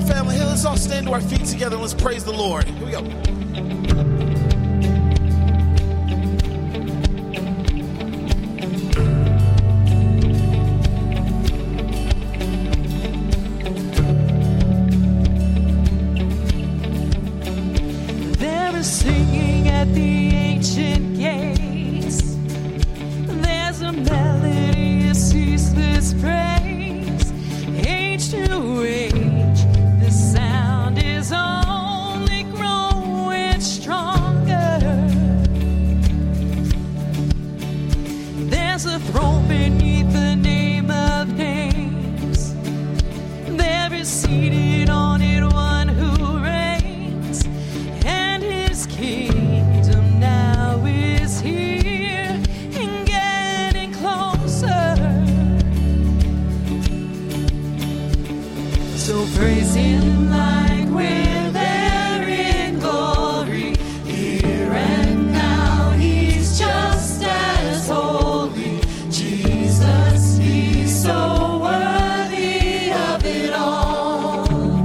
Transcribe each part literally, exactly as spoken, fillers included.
family. Here, let's all stand to our feet together and let's praise the Lord. Here we go. There is singing at the ancient gates. There's a melody of ceaseless praise. Age to age, the sound is only growing stronger. There's a throne beneath the name of names. There is seated on it one who reigns, and his kingdom now is here and getting closer. So praise him like we're there in glory. Here and now he's just as holy. Jesus, he's so worthy of it all.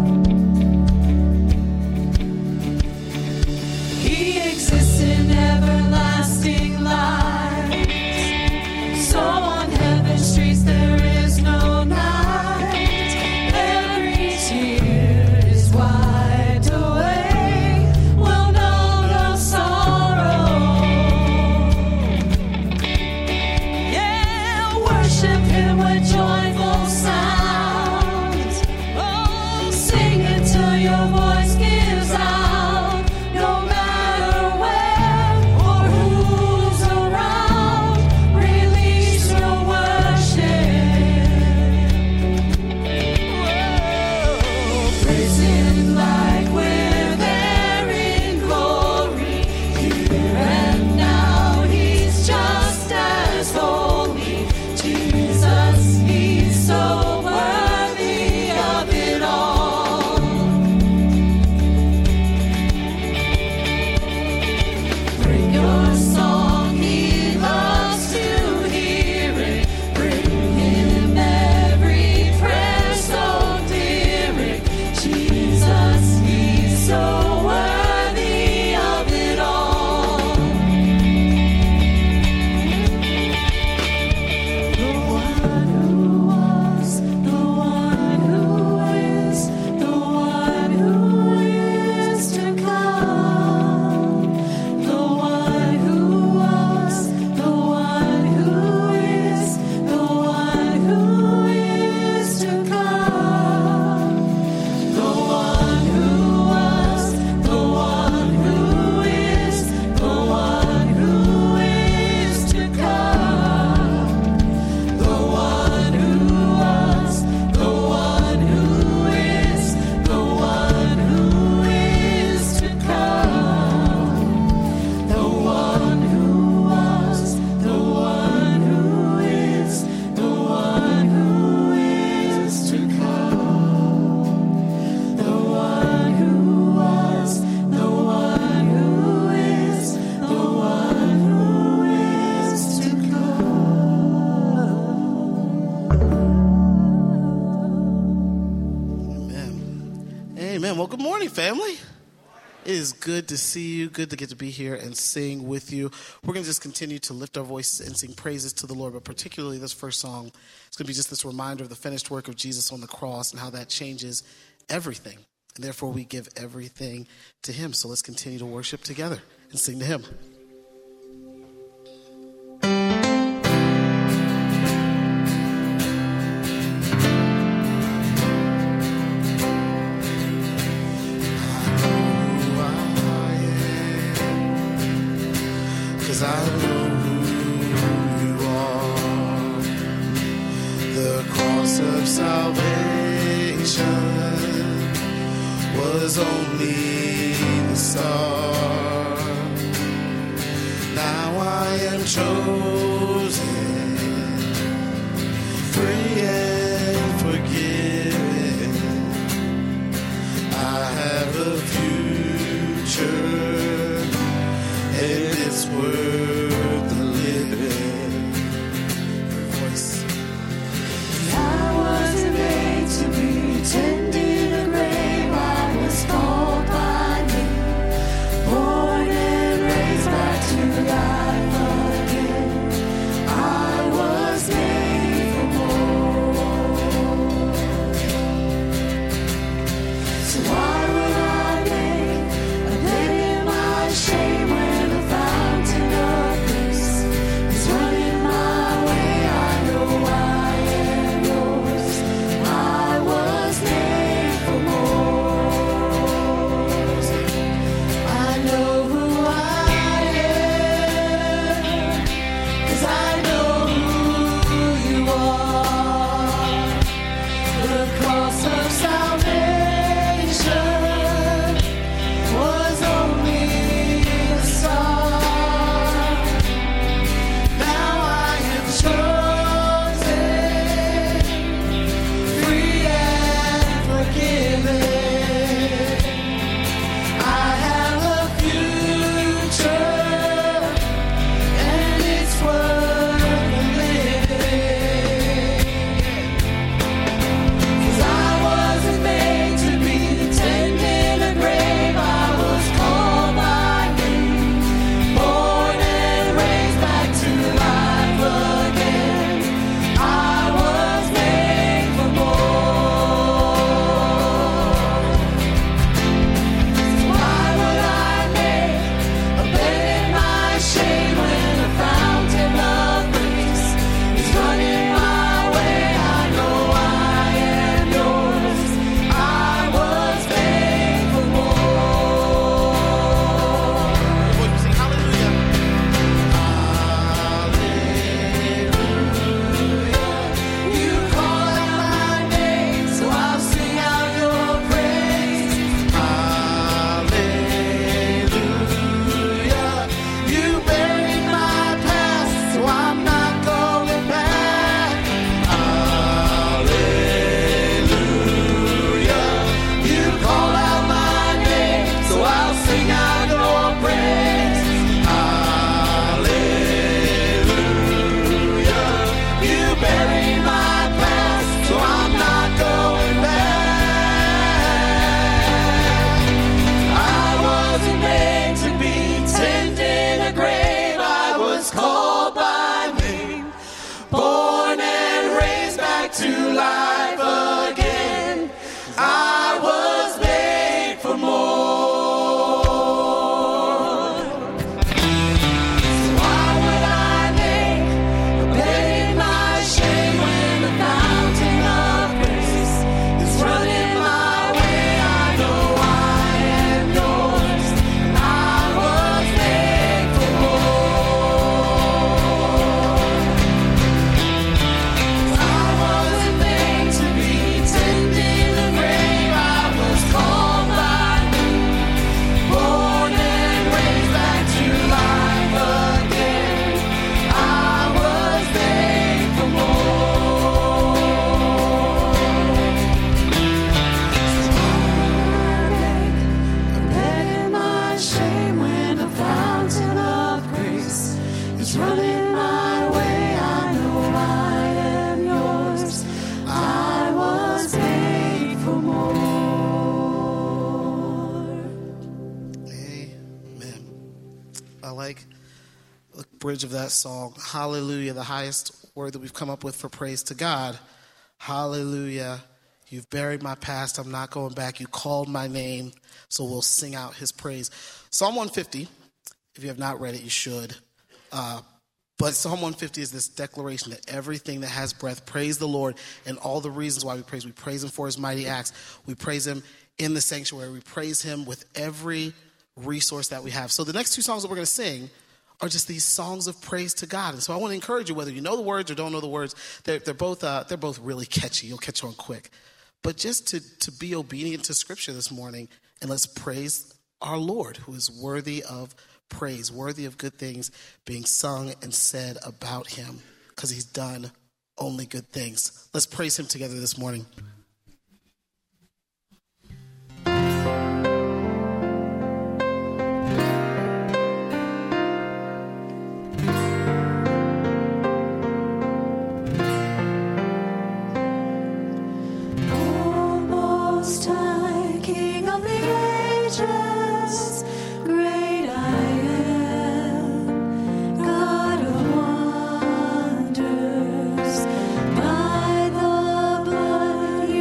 He exists in everlasting light. So on heaven's streets there is no night. Every tear is wiped away. We'll know no sorrow. Yeah, worship him with joyful sounds. Oh, sing it till your voice gives out. No matter where or who's around, release your worship. Whoa. Praise him like we're there in glory. Here and now he's just as holy. Jesus, he's so worthy of it all. Bring your song, he loves to hear it. Bring him every prayer so dear it. Jesus, he's so worthy of it all. The one who was, the one who is, the one who is to come. The one who was, the one who is, the one who is to come. The one who was, the one who is, the one who is to come. The one who was, the one who is, the one who is to come. The one who was, the one who is, the one who is to come. The one who was, the one who is, the one who is to come. Amen. Amen. Well, good morning, family. It is good to see you. Good to get to be here and sing with you. We're going to just continue to lift our voices and sing praises to the Lord, but particularly this first song, it's going to be just this reminder of the finished work of Jesus on the cross and how that changes everything. And therefore, we give everything to him. So let's continue to worship together and sing to him. Cause I know who you are. The cross of salvation was only the start. Now I am chosen, free and forgiven. I have a future, and it's worth the living. Your voice. I wasn't made to be tending a grave. bridge of that song. Hallelujah, the highest word that we've come up with for praise to God. Hallelujah. You've buried my past. I'm not going back. You called my name. So we'll sing out his praise. Psalm one fifty, if you have not read it, you should. Uh, but Psalm one fifty is this declaration that everything that has breath, praise the Lord, and all the reasons why we praise. We praise him for his mighty acts. We praise him in the sanctuary. We praise him with every resource that we have. So the next two songs that we're going to sing are just these songs of praise to God. And so I want to encourage you, whether you know the words or don't know the words, they're, they're both uh, they're both really catchy. You'll catch on quick. But just to, to be obedient to Scripture this morning, and let's praise our Lord, who is worthy of praise, worthy of good things being sung and said about him, because he's done only good things. Let's praise him together this morning. By the blood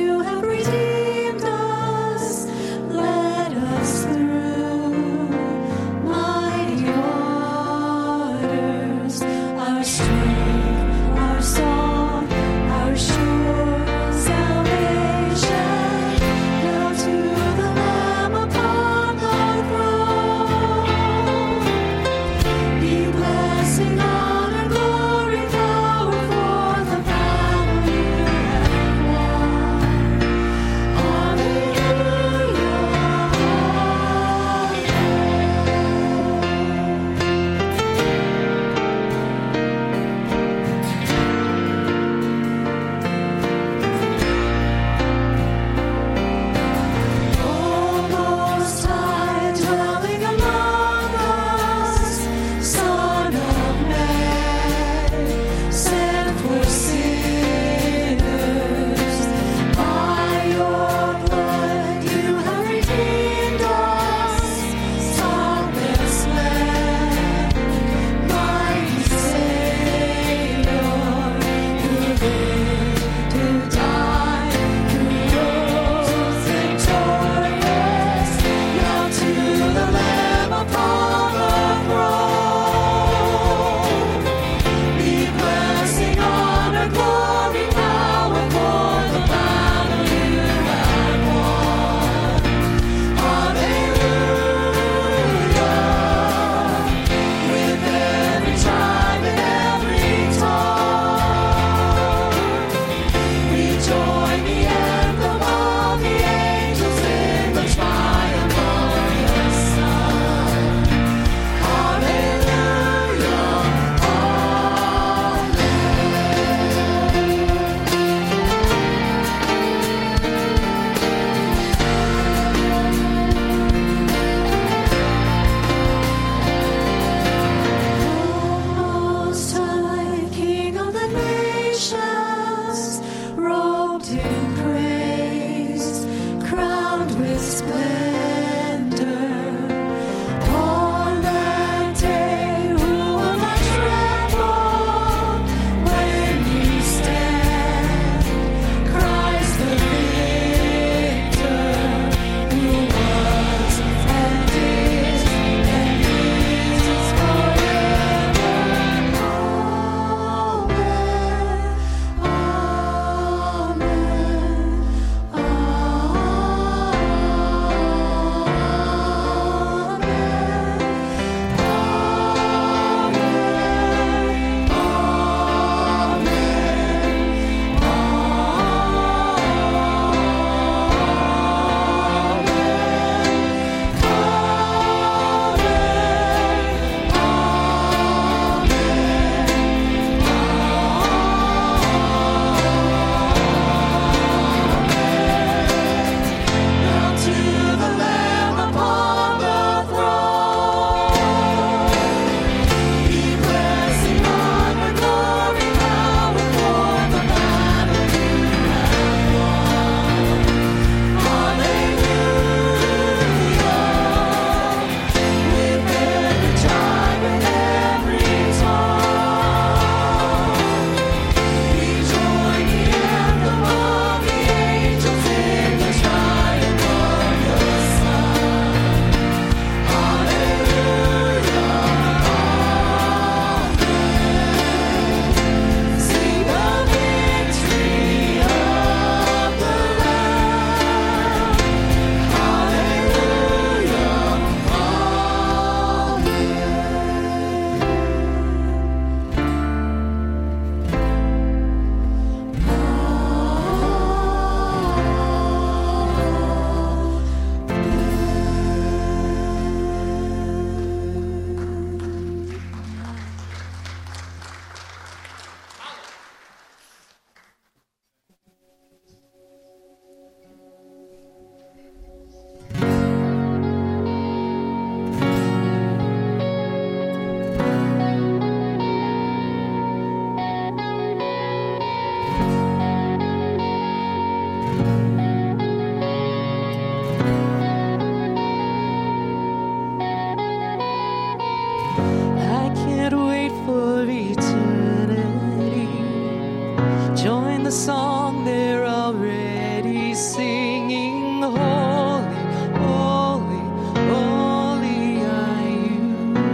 Join the song they're already singing. Holy, holy, holy are you,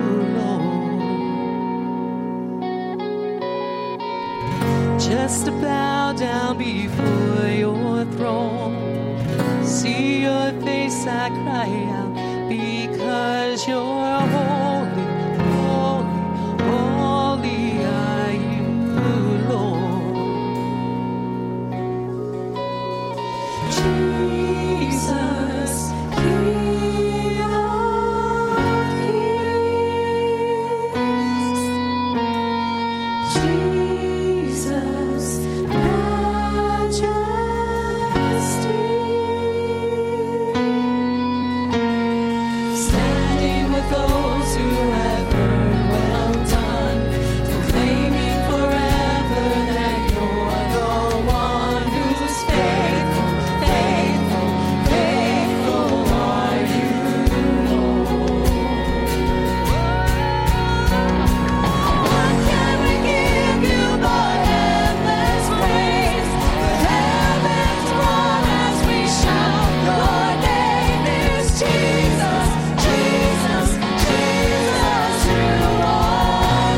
Lord. Just to bow down before your throne. See your face, I cry out, because you're holy, holy, holy are you, Lord. Jesus, King of Kings. Jesus, Majesty. Standing with those who have heard, well done, proclaiming forever that you're the one who's faithful, faithful, faithful are you, Lord. What can we give you but endless praise? The heavens roar as we shout, your name is Jesus, Jesus, Jesus, you are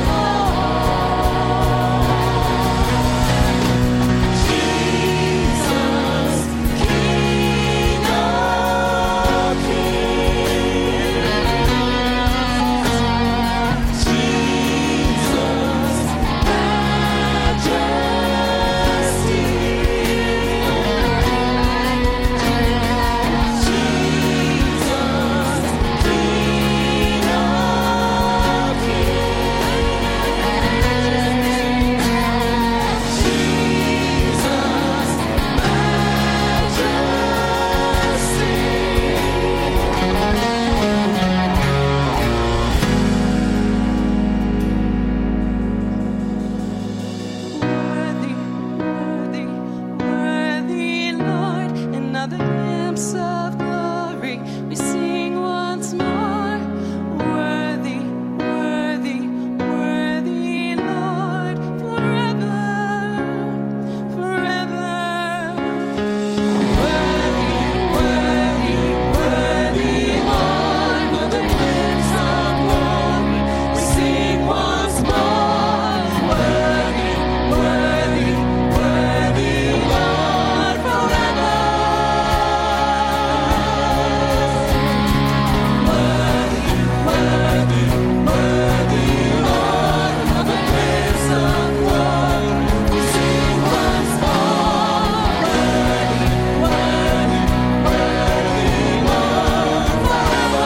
Lord. Jesus, King of Kings. Jesus, Majesty. Jesus, King of Kings. Jesus, Worthy, worthy, worthy, Lord, another glimpse of glory. We sing once more. Worthy, worthy, worthy, Lord, forever, forever. Worthy, worthy, worthy, Lord, another glimpse of glory. We sing once more. Worthy, worthy, worthy, Lord, forever. Worthy, worthy, worthy, Lord, another glimpse of glory. We sing once more. Worthy, worthy, worthy, Lord, forever.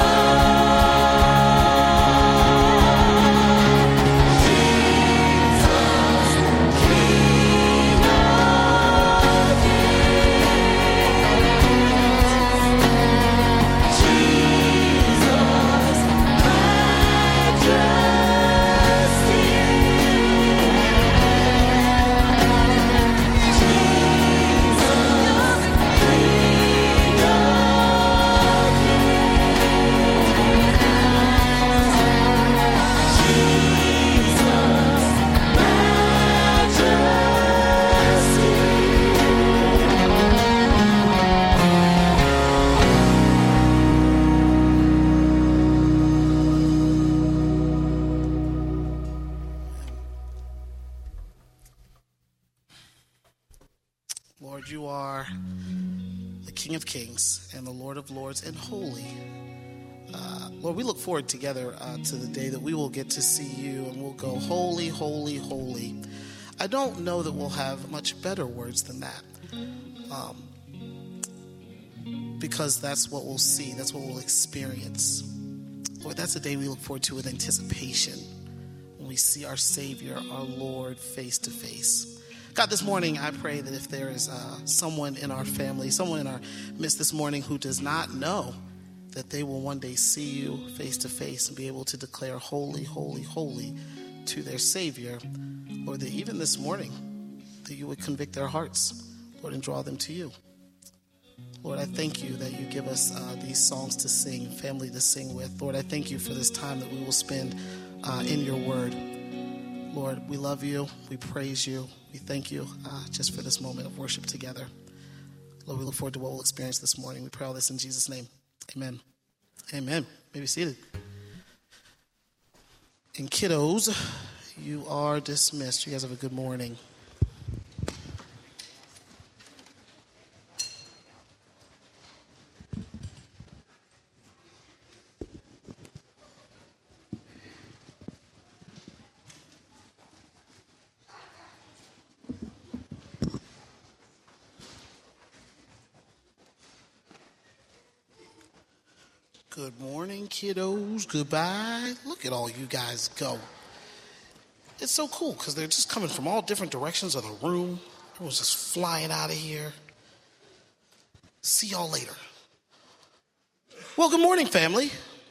Lord, you are the King of Kings and the Lord of Lords and holy. Uh, Lord, we look forward together uh, to the day that we will get to see you and we'll go, holy, holy, holy. I don't know that we'll have much better words than that. Um, because that's what we'll see. That's what we'll experience. Lord, that's a day we look forward to with anticipation when we see our Savior, our Lord, face to face. God, this morning I pray that if there is uh, someone in our family, someone in our midst this morning who does not know that they will one day see you face to face and be able to declare holy, holy, holy to their Savior, Lord, that even this morning that you would convict their hearts, Lord, and draw them to you. Lord, I thank you that you give us uh, these songs to sing, family to sing with. Lord, I thank you for this time that we will spend uh, in your word. Lord, we love you. We praise you. We thank you uh, just for this moment of worship together. Lord, we look forward to what we'll experience this morning. We pray all this in Jesus' name. Amen. Amen. May be seated. And kiddos, you are dismissed. You guys have a good morning. Good morning, kiddos. Goodbye. Look at all you guys go. It's so cool because they're just coming from all different directions of the room. Everyone's just flying out of here. See y'all later. Well, good morning, family.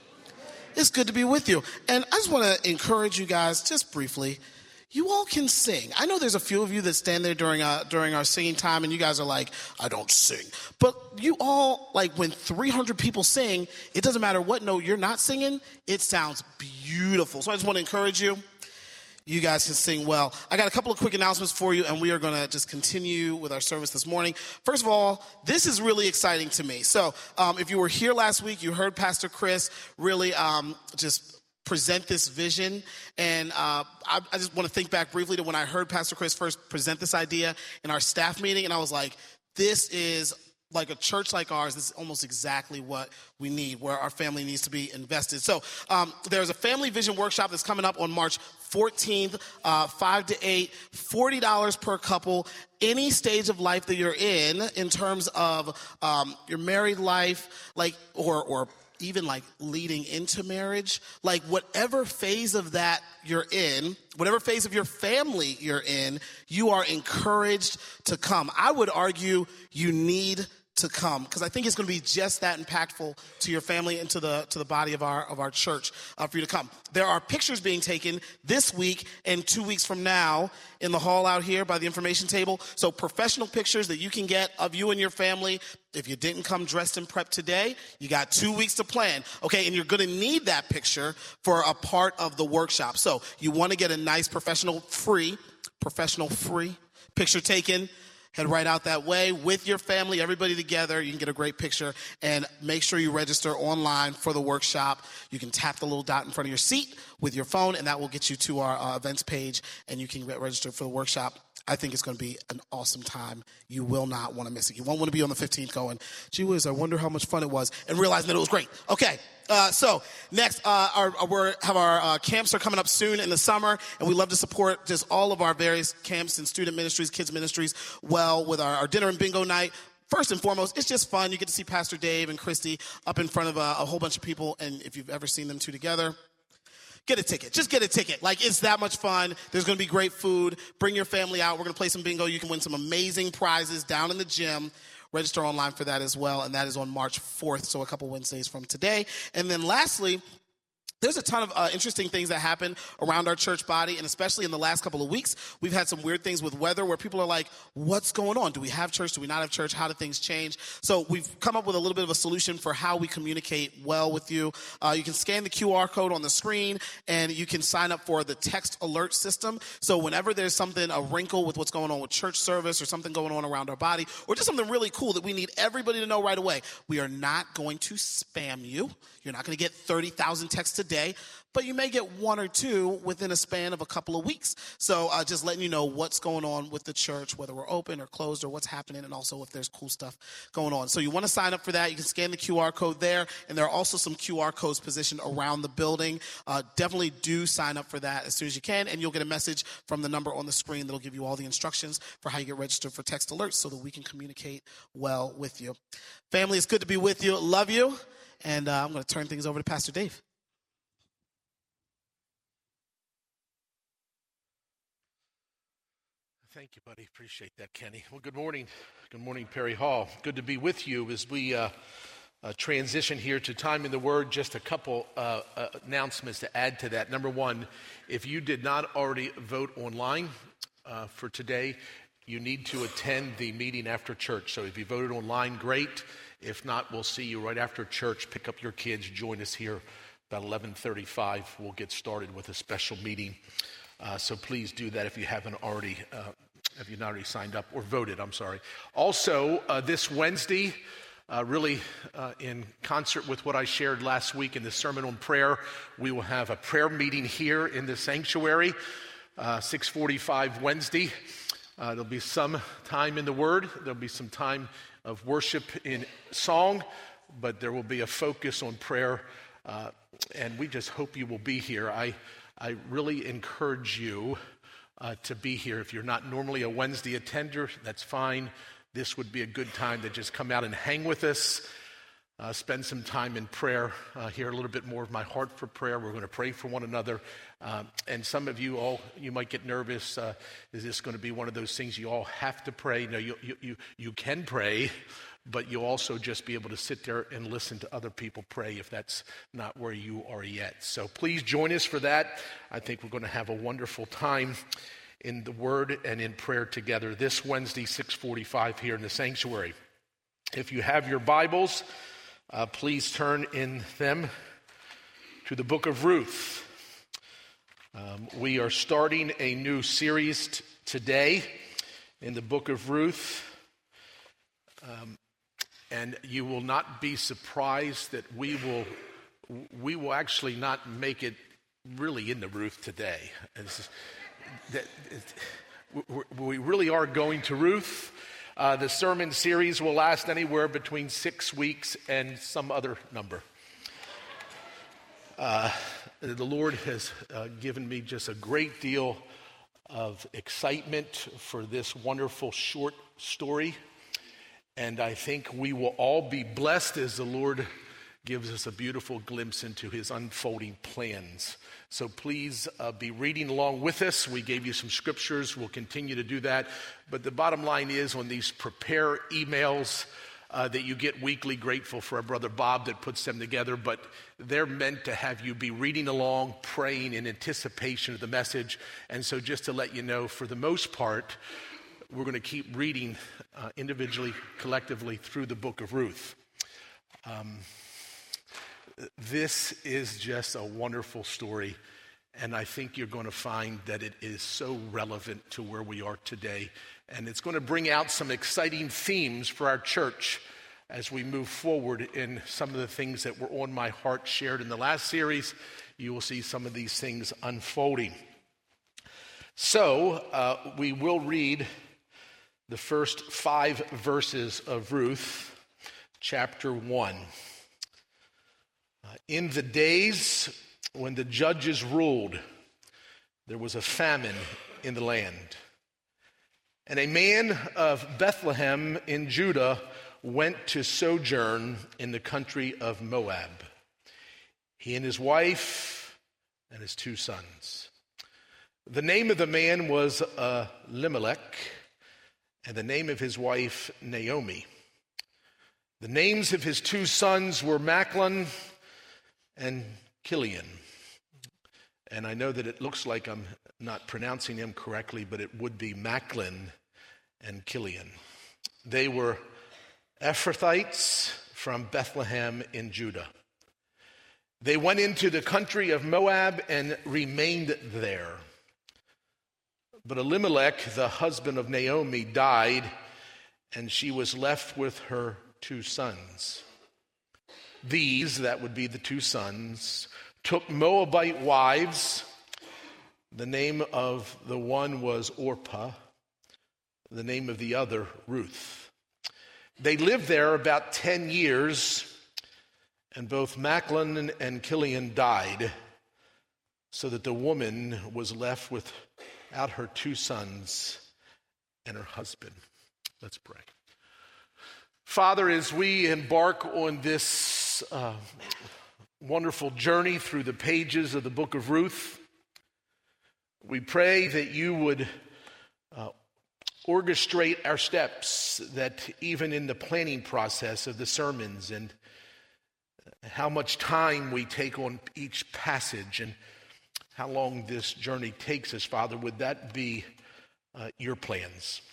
It's good to be with you. And I just want to encourage you guys just briefly. You all can sing. I know there's a few of you that stand there during uh, during our singing time, and you guys are like, I don't sing. But you all, like when three hundred people sing, it doesn't matter what note you're not singing, it sounds beautiful. So I just want to encourage you. You guys can sing well. I got a couple of quick announcements for you, and we are going to just continue with our service this morning. First of all, this is really exciting to me. So um, if you were here last week, you heard Pastor Chris really um, just present this vision. And uh, I, I just want to think back briefly to when I heard Pastor Chris first present this idea in our staff meeting. And I was like, this is like a church like ours. This is almost exactly what we need, where our family needs to be invested. So um, there's a family vision workshop that's coming up on March fourteenth, uh, five to eight, forty dollars per couple. Any stage of life that you're in, in terms of um, your married life, like, or, or even like leading into marriage, like whatever phase of that you're in, whatever phase of your family you're in, you are encouraged to come. I would argue you need to come, because I think it's going to be just that impactful to your family and to the to the body of our of our church uh, for you to come. There are pictures being taken this week and two weeks from now in the hall out here by the information table. So professional pictures that you can get of you and your family. If you didn't come dressed and prepped today, you got two weeks to plan. Okay, and you're going to need that picture for a part of the workshop. So you want to get a nice professional free, professional free picture taken. Head right out that way with your family, everybody together. You can get a great picture, and make sure you register online for the workshop. You can tap the little dot in front of your seat with your phone, and that will get you to our uh, events page, and you can get registered for the workshop. I think it's going to be an awesome time. You will not want to miss it. You won't want to be on the fifteenth going, gee whiz, I wonder how much fun it was, and realizing that it was great. Okay, uh, so next, uh, our, our, have our uh, camps are coming up soon in the summer, and we love to support just all of our various camps and student ministries, kids ministries, well, with our, our dinner and bingo night. First and foremost, it's just fun. You get to see Pastor Dave and Christy up in front of a, a whole bunch of people, and if you've ever seen them two together, get a ticket. Just get a ticket. Like, it's that much fun. There's going to be great food. Bring your family out. We're going to play some bingo. You can win some amazing prizes down in the gym. Register online for that as well, and that is on March fourth, so a couple Wednesdays from today. And then lastly, there's a ton of uh, interesting things that happen around our church body, and especially in the last couple of weeks, we've had some weird things with weather where people are like, what's going on? Do we have church? Do we not have church? How do things change? So we've come up with a little bit of a solution for how we communicate well with you. Uh, you can scan the Q R code on the screen, and you can sign up for the text alert system. So whenever there's something, a wrinkle with what's going on with church service, or something going on around our body, or just something really cool that we need everybody to know right away, we are not going to spam you. You're not going to get thirty thousand texts a day, but you may get one or two within a span of a couple of weeks. So uh, just letting you know what's going on with the church, whether we're open or closed, or what's happening, and also if there's cool stuff going on. So you want to sign up for that. You can scan the Q R code there, and there are also some Q R codes positioned around the building. Uh, definitely do sign up for that as soon as you can, and you'll get a message from the number on the screen that'll give you all the instructions for how you get registered for text alerts so that we can communicate well with you. Family, it's good to be with you. Love you. And uh, I'm going to turn things over to Pastor Dave. Thank you, buddy. Appreciate that, Kenny. Well, good morning. Good morning, Perry Hall. Good to be with you as we uh, uh, transition here to Time in the Word. Just a couple uh, uh, announcements to add to that. Number one, if you did not already vote online uh, for today, you need to attend the meeting after church. So if you voted online, great. If not, we'll see you right after church. Pick up your kids. Join us here about eleven thirty-five. We'll get started with a special meeting Uh, so please do that if you haven't already, uh, if you've not already signed up or voted, I'm sorry. Also, uh, this Wednesday, uh, really uh, in concert with what I shared last week in the Sermon on Prayer, we will have a prayer meeting here in the sanctuary, uh, six forty-five Wednesday. Uh, there'll be some time in the Word. There'll be some time of worship in song, but there will be a focus on prayer, uh, and we just hope you will be here. I I really encourage you uh, to be here. If you're not normally a Wednesday attender, that's fine. This would be a good time to just come out and hang with us, uh, spend some time in prayer, uh, hear a little bit more of my heart for prayer. We're going to pray for one another. Um, and some of you all, you might get nervous. Uh, is this going to be one of those things you all have to pray? No, you, you, you, you can pray, but you'll also just be able to sit there and listen to other people pray if that's not where you are yet. So please join us for that. I think we're going to have a wonderful time in the Word and in prayer together this Wednesday, six forty-five here in the sanctuary. If you have your Bibles, uh, please turn in them to the book of Ruth. Um, we are starting a new series t- today in the book of Ruth. Um, And you will not be surprised that we will we will actually not make it really into Ruth today. It's, that, it, we really are going to Ruth. Uh, the sermon series will last anywhere between six weeks and some other number. Uh, the Lord has uh, given me just a great deal of excitement for this wonderful short story. And I think we will all be blessed as the Lord gives us a beautiful glimpse into his unfolding plans. So please uh, be reading along with us. We gave you some scriptures. We'll continue to do that. But the bottom line is on these prepare emails uh, that you get weekly, grateful for our brother Bob that puts them together. But they're meant to have you be reading along, praying in anticipation of the message. And so just to let you know, for the most part, we're going to keep reading uh, individually, collectively through the book of Ruth. Um, this is just a wonderful story, and I think you're going to find that it is so relevant to where we are today, and it's going to bring out some exciting themes for our church as we move forward in some of the things that were on my heart shared in the last series. You will see some of these things unfolding. So uh, we will read the first five verses of Ruth, chapter one. Uh, in the days when the judges ruled, there was a famine in the land. And a man of Bethlehem in Judah went to sojourn in the country of Moab, he and his wife and his two sons. The name of the man was uh, Elimelech, and the name of his wife, Naomi. The names of his two sons were Machlon and Chilion. And I know that it looks like I'm not pronouncing them correctly, but it would be Machlon and Chilion. They were Ephrathites from Bethlehem in Judah. They went into the country of Moab and remained there. But Elimelech, the husband of Naomi, died, and she was left with her two sons. These, that would be the two sons, took Moabite wives. The name of the one was Orpah, the name of the other, Ruth. They lived there about ten years, and both Machlon and Chilion died, so that the woman was left with out her two sons and her husband. Let's pray. Father, as we embark on this uh, wonderful journey through the pages of the book of Ruth, we pray that you would uh, orchestrate our steps, that even in the planning process of the sermons and how much time we take on each passage and how long this journey takes us, Father, would that be uh, your plans?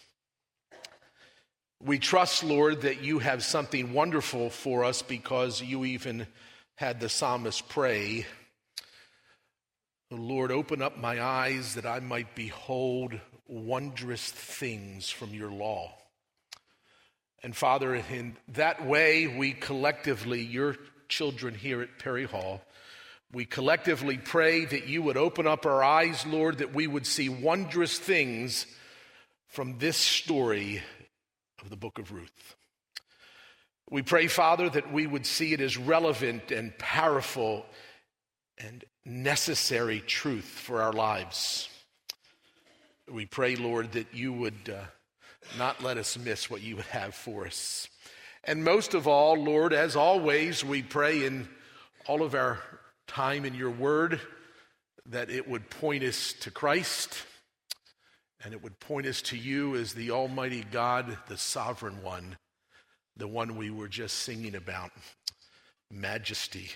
We trust, Lord, that you have something wonderful for us because you even had the psalmist pray, Oh, Lord, open up my eyes that I might behold wondrous things from your law. And Father, in that way, we collectively, your children here at Perry Hall, we collectively pray that you would open up our eyes, Lord, that we would see wondrous things from this story of the book of Ruth. We pray, Father, that we would see it as relevant and powerful and necessary truth for our lives. We pray, Lord, that you would uh, not let us miss what you would have for us. And most of all, Lord, as always, we pray in all of our time in your word that it would point us to Christ and it would point us to you as the Almighty God, the Sovereign One, the one we were just singing about, majesty.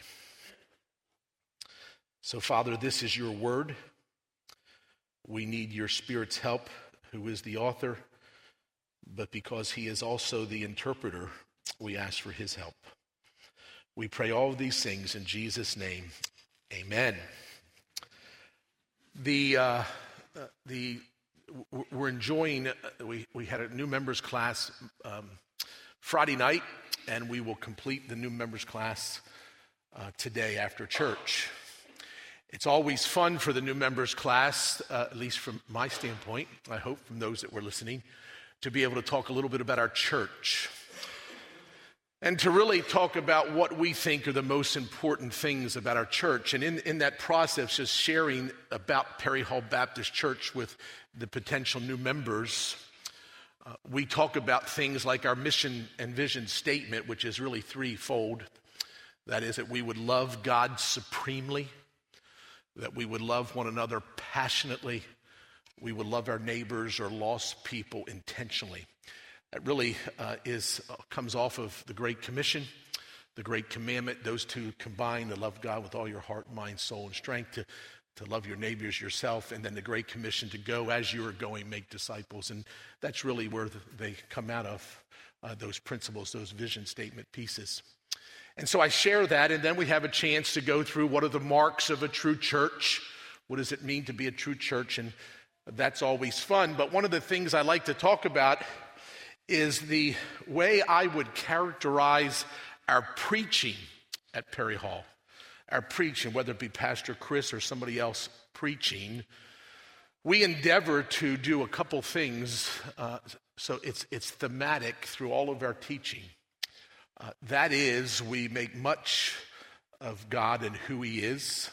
So, Father, this is your word. We need your Spirit's help, who is the author, but because he is also the interpreter, we ask for his help. We pray all of these things in Jesus' name. Amen. The uh, the we're enjoying. Uh, we we had a new members class um, Friday night, and we will complete the new members class uh, today after church. It's always fun for the new members class, uh, at least from my standpoint. I hope from those that were listening, to be able to talk a little bit about our church. And to really talk about what we think are the most important things about our church. And in, in that process, just sharing about Perry Hall Baptist Church with the potential new members, uh, we talk about things like our mission and vision statement, which is really threefold. That is that we would love God supremely, that we would love one another passionately, we would love our neighbors or lost people intentionally. That really uh, is uh, comes off of the Great Commission, the Great Commandment. Those two combine, to love God with all your heart, mind, soul, and strength, to, to love your neighbors yourself, and then the Great Commission to go as you are going, make disciples. And that's really where the, they come out of, uh, those principles, those vision statement pieces. And so I share that, and then we have a chance to go through what are the marks of a true church. What does it mean to be a true church? And that's always fun. But one of the things I like to talk about is the way I would characterize our preaching at Perry Hall. Our preaching, whether it be Pastor Chris or somebody else preaching, we endeavor to do a couple things. Uh, so it's, it's thematic through all of our teaching. Uh, that is, we make much of God and who he is.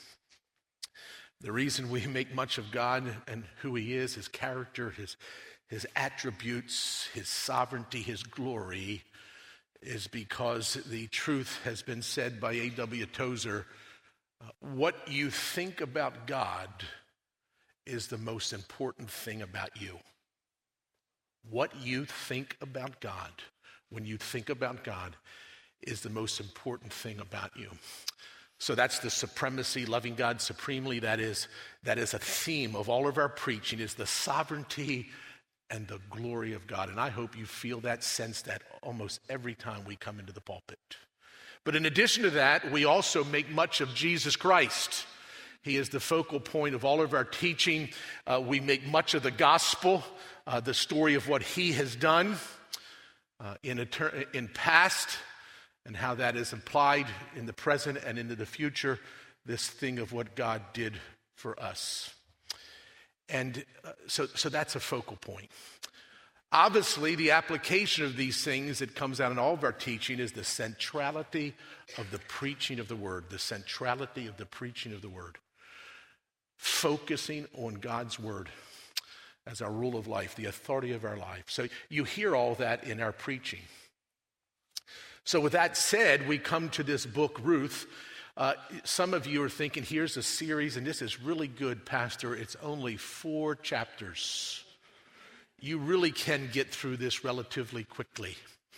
The reason we make much of God and who he is, his character, his His attributes, his sovereignty, his glory, is because the truth has been said by A W Tozer, uh, what you think about God is the most important thing about you. What you think about God, when you think about God, is the most important thing about you. So that's the supremacy, loving God supremely. That is, that is a theme of all of our preaching, is the sovereignty and the glory of God. And I hope you feel that, sense that almost every time we come into the pulpit. But in addition to that, we also make much of Jesus Christ. He is the focal point of all of our teaching. Uh, we make much of the gospel, uh, the story of what he has done uh, in, etern- in past, and how that is applied in the present and into the future, this thing of what God did for us. And uh, so, so that's a focal point. Obviously, the application of these things that comes out in all of our teaching is the centrality of the preaching of the word, the centrality of the preaching of the word. Focusing on God's word as our rule of life, the authority of our life. So you hear all that in our preaching. So with that said, we come to this book, Ruth. Uh, some of you are thinking, here's a series, and this is really good, Pastor. It's only four chapters. You really can get through this relatively quickly.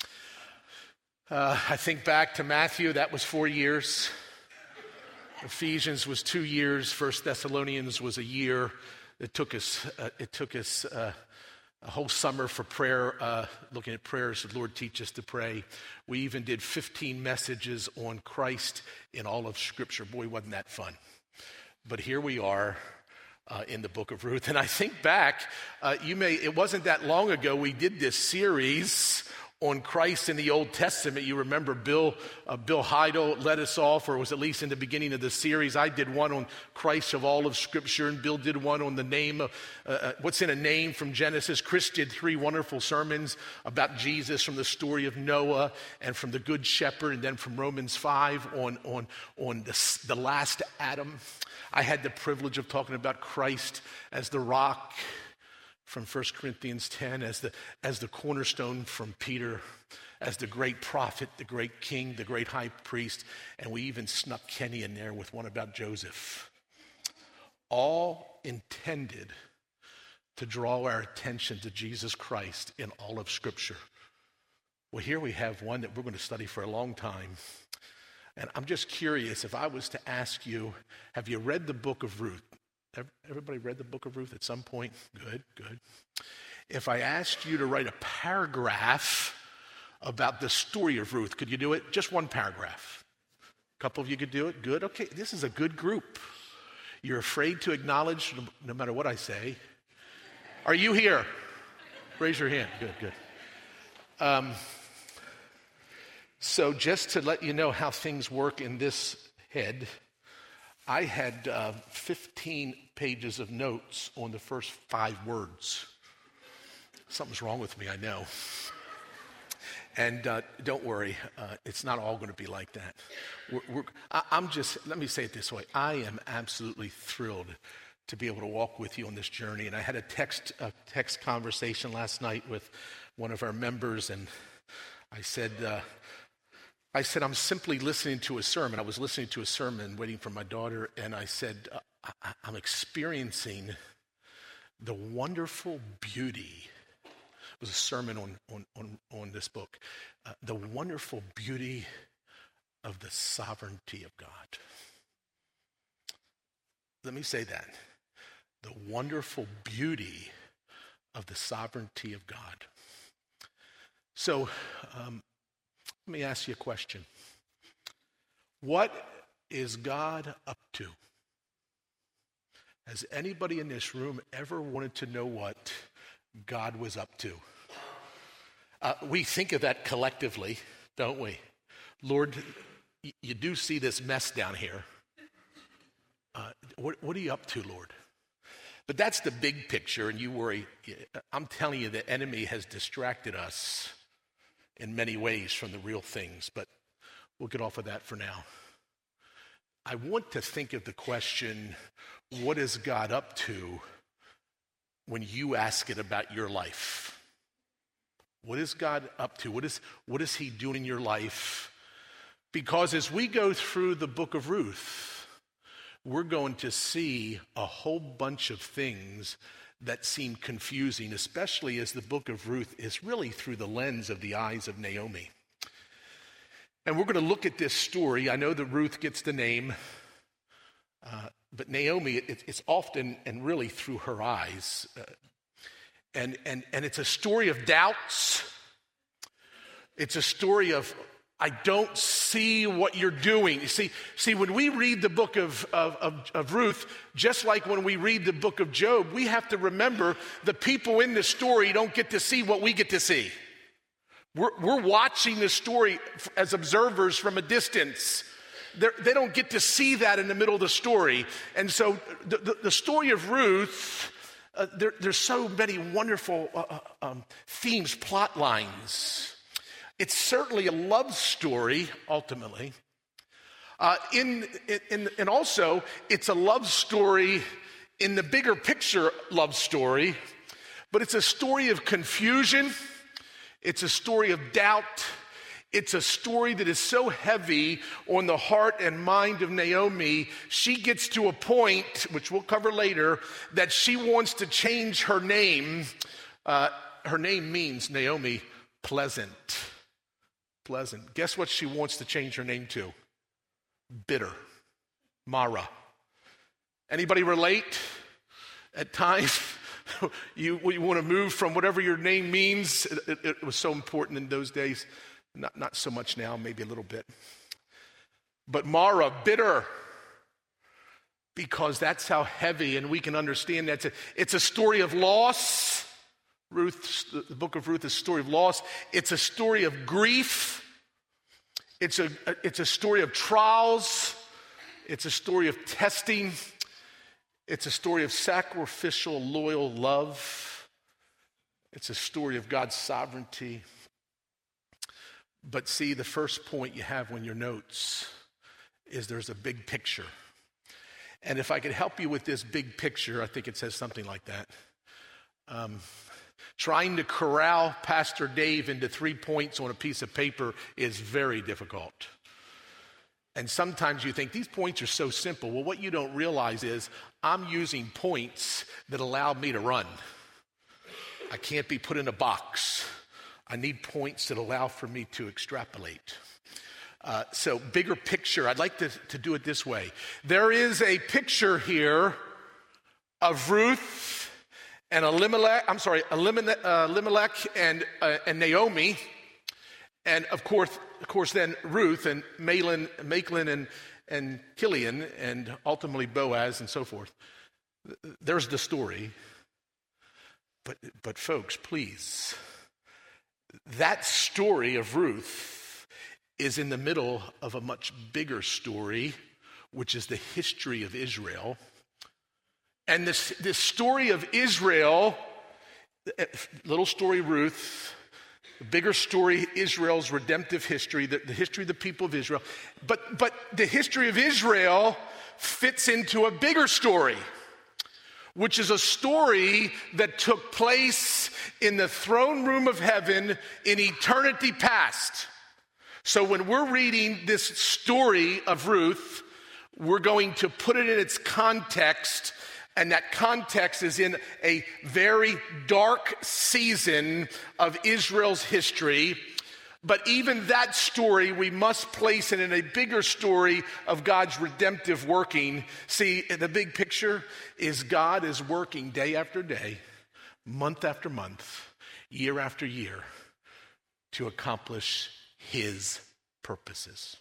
Uh, I think back to Matthew, that was four years. Ephesians was two years. First Thessalonians was a year. It took us, uh, it took us uh, a whole summer for prayer, uh, looking at prayers. The Lord teach us to pray. We even did fifteen messages on Christ in all of Scripture. Boy, wasn't that fun. but here we are uh, in the book of Ruth. And I think back, uh, you may, it wasn't that long ago we did this series on Christ in the Old Testament. You remember Bill uh, Bill Heidel led us off, or it was at least in the beginning of the series. I did one on Christ of all of Scripture, and Bill did one on the name of, uh, what's in a name from Genesis. Chris did three wonderful sermons about Jesus from the story of Noah and from the Good Shepherd, and then from Romans five on, on, on the, the last Adam. I had the privilege of talking about Christ as the rock from First Corinthians ten, as the, as the cornerstone from Peter, as the great prophet, the great king, the great high priest, and we even snuck Kenny in there with one about Joseph. All intended to draw our attention to Jesus Christ in all of Scripture. Well, here we have one that we're going to study for a long time. And I'm just curious, if I was to ask you, have you read the book of Ruth? Everybody read the book of Ruth at some point? Good, good. If I asked you to write a paragraph about the story of Ruth, could you do it? Just one paragraph. A couple of you could do it? Good. Okay, this is a good group. You're afraid to acknowledge no matter what I say. Are you here? Raise your hand. Good, good. Um, so just to let you know how things work in this head, I had uh, fifteen pages of notes on the first five words. Something's wrong with me, I know. And uh, don't worry, uh, it's not all going to be like that. We're, we're, I, I'm just, let me say it this way. I am absolutely thrilled to be able to walk with you on this journey. And I had a text, a text conversation last night with one of our members, and I said, uh, I said, I'm simply listening to a sermon. I was listening to a sermon, waiting for my daughter, and I said, I- I'm experiencing the wonderful beauty. It was a sermon on, on, on, on this book. Uh, the wonderful beauty of the sovereignty of God. Let me say that. The wonderful beauty of the sovereignty of God. So, um, let me ask you a question. What is God up to? Has anybody in this room ever wanted to know what God was up to? Uh, we think of that collectively, don't we? Lord, y- you do see this mess down here. Uh, what, what are you up to, Lord? But that's the big picture, and you worry. I'm telling you, the enemy has distracted us in many ways from the real things, but we'll get off of that for now. I want to think of the question, what is God up to when you ask it about your life? What is God up to? What is, what is he doing in your life? Because as we go through the book of Ruth, we're going to see a whole bunch of things that seem confusing, especially as the book of Ruth is really through the lens of the eyes of Naomi. And we're going to look at this story. I know that Ruth gets the name, uh, but Naomi, it, it's often and really through her eyes. Uh, and, and, and it's a story of doubts. It's a story of, I don't see what you're doing. You see, see, when we read the book of, of, of, of Ruth, just like when we read the book of Job, we have to remember the people in the story don't get to see what we get to see. We're, we're watching the story as observers from a distance. They're, they don't get to see that in the middle of the story. And so the, the, the story of Ruth, uh, there, there's so many wonderful uh, um, themes, plot lines. It's certainly a love story, ultimately. Uh, in, in, and also, it's a love story in the bigger picture love story, but it's a story of confusion. It's a story of doubt. It's a story that is so heavy on the heart and mind of Naomi, she gets to a point, which we'll cover later, that she wants to change her name. Uh, her name means, Naomi, pleasant. Pleasant. Guess what she wants to change her name to? Bitter. Mara. Anybody relate? At times, you, you want to move from whatever your name means. It, it, it was so important in those days. Not, not so much now, maybe a little bit. But Mara, bitter. because that's how heavy, and we can understand that. It's a, it's a story of loss. Ruth, the book of Ruth is a story of loss. It's a story of grief. It's a, it's a story of trials. It's a story of testing. It's a story of sacrificial, loyal love. It's a story of God's sovereignty. But see, the first point you have when your notes is there's a big picture. And if I could help you with this big picture, I think it says something like that. Um, trying to corral Pastor Dave into three points on a piece of paper is very difficult. And sometimes you think these points are so simple. Well, what you don't realize is I'm using points that allow me to run. I can't be put in a box. I need points that allow for me to extrapolate. Uh, so bigger picture, I'd like to, to do it this way. There is a picture here of Ruth and Elimelech, I'm sorry, Elimelech, uh, Elimelech and, uh, and Naomi, and of course, of course then Ruth and Mahlon, Machlin and, and Chilion, and ultimately Boaz and so forth. There's the story. But, but folks, please, that story of Ruth is in the middle of a much bigger story, which is the history of Israel. And this, this story of Israel, little story Ruth, the bigger story, Israel's redemptive history, the, the history of the people of Israel. But, but the history of Israel fits into a bigger story, which is a story that took place in the throne room of heaven in eternity past. So when we're reading this story of Ruth, we're going to put it in its context, and that context is in a very dark season of Israel's history. But even that story, we must place it in a bigger story of God's redemptive working. See, the big picture is God is working day after day, month after month, year after year to accomplish His purposes.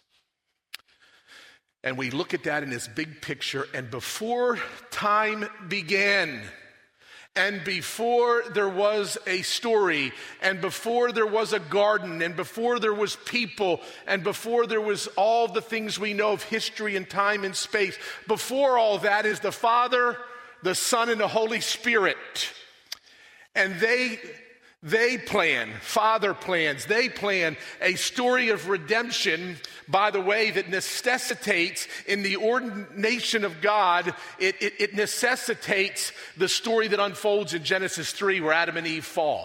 And we look at that in this big picture, and before time began, and before there was a story, and before there was a garden, and before there was people, and before there was all the things we know of history and time and space, before all that is the Father, the Son, and the Holy Spirit. And they They plan, Father plans, they plan a story of redemption, by the way, that necessitates, in the ordination of God, it, it, it necessitates the story that unfolds in Genesis three where Adam and Eve fall.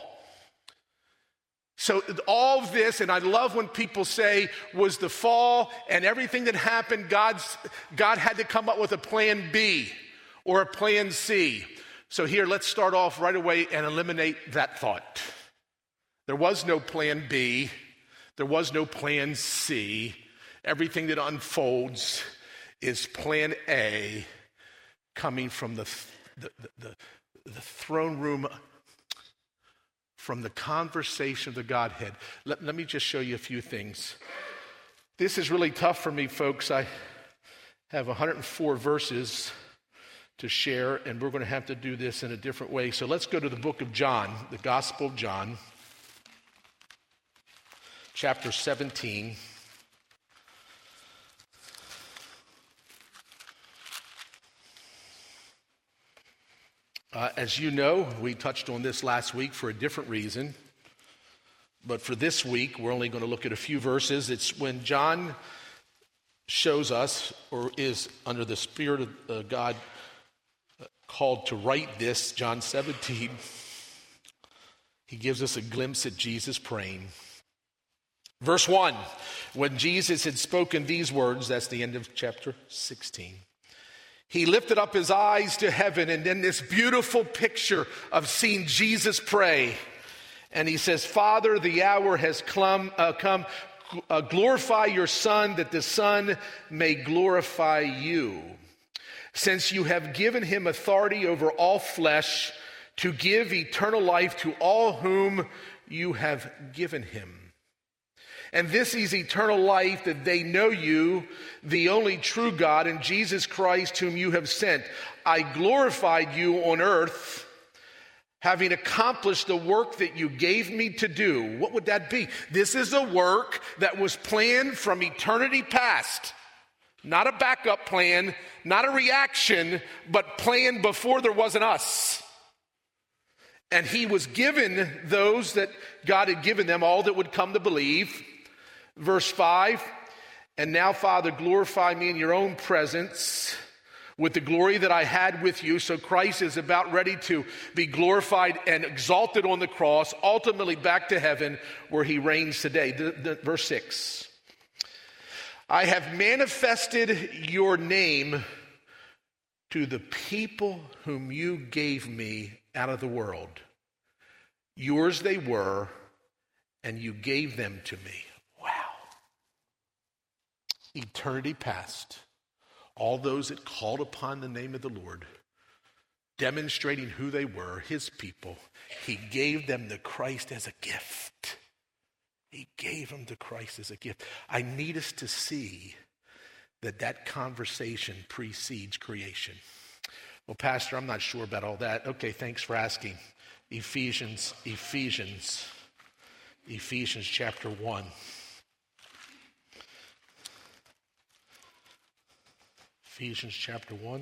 So all of this, and I love when people say, was the fall and everything that happened, God's, God had to come up with a plan B or a plan C. So here, let's start off right away and eliminate that thought. There was no plan B. There was no plan C. Everything that unfolds is plan A coming from the, the, the, the throne room, from the conversation of the Godhead. Let, let me just show you a few things. This is really tough for me, folks. I have one hundred four verses to share, and we're going to have to do this in a different way. So let's go to the book of John, the Gospel of John, chapter seventeen. Uh, as you know, we touched on this last week for a different reason, but for this week, we're only going to look at a few verses. It's when John shows us, or is under the Spirit of uh, God, called to write this, John seventeen, he gives us a glimpse at Jesus praying. Verse one, when Jesus had spoken these words, that's the end of chapter sixteen, he lifted up his eyes to heaven, and then this beautiful picture of seeing Jesus pray. And he says, Father, the hour has come, uh, come uh, glorify your Son, that the Son may glorify you, since you have given him authority over all flesh to give eternal life to all whom you have given him. And this is eternal life, that they know you, the only true God, and Jesus Christ whom you have sent. I glorified you on earth, having accomplished the work that you gave me to do. What would that be? This is a work that was planned from eternity past. Not a backup plan, not a reaction, but planned before there was an us. And he was given those that God had given them, all that would come to believe. Verse five, and now, Father, glorify me in your own presence with the glory that I had with you. So Christ is about ready to be glorified and exalted on the cross, ultimately back to heaven where he reigns today. The, the, verse six, I have manifested your name to the people whom you gave me out of the world. Yours they were, and you gave them to me. Wow. Eternity past. All those that called upon the name of the Lord, demonstrating who they were, his people, he gave them to Christ as a gift. He gave them to Christ as a gift. I need us to see that that conversation precedes creation. Well, Pastor, I'm not sure about all that. Okay, thanks for asking. Ephesians, Ephesians, Ephesians chapter one. Ephesians chapter one.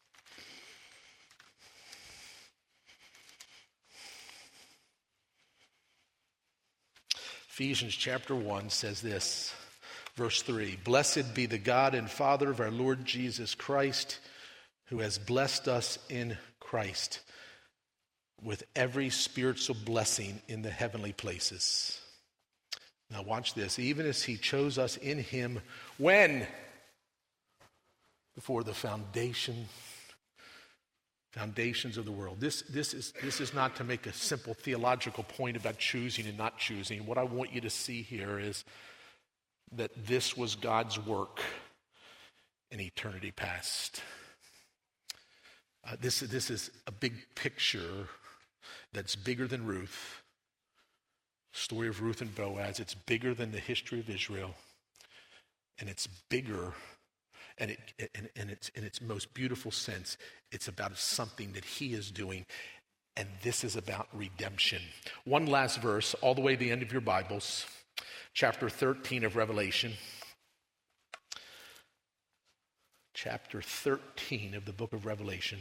Ephesians chapter one says this, verse three, blessed be the God and Father of our Lord Jesus Christ, who has blessed us in Christ with every spiritual blessing in the heavenly places. Now watch this. Even as he chose us in him when? Before the foundation, foundations of the world. This, this, is, this is not to make a simple theological point about choosing and not choosing. What I want you to see here is that this was God's work in eternity past. Uh, this, this is a big picture that's bigger than Ruth. Story of Ruth and Boaz. It's bigger than the history of Israel. And it's bigger, and, it, and, and it's in its most beautiful sense, it's about something that he is doing. And this is about redemption. One last verse, all the way to the end of your Bibles. Chapter thirteen of Revelation. Chapter thirteen of the book of Revelation.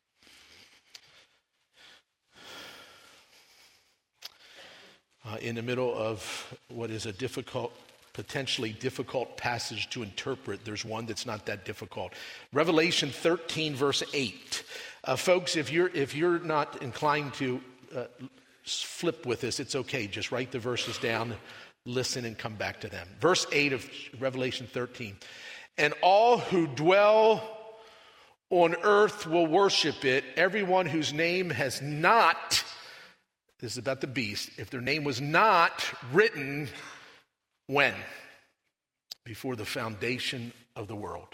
Uh, in the middle of what is a difficult, potentially difficult passage to interpret, there's one that's not that difficult. Revelation thirteen, verse eight. Uh, folks, if you're if you're not inclined to uh, flip with this, it's okay. Just write the verses down, listen, and come back to them. Verse eight of Revelation thirteen. And all who dwell on earth will worship it, everyone whose name has not, this is about the beast, if their name was not written, when? Before the foundation of the world.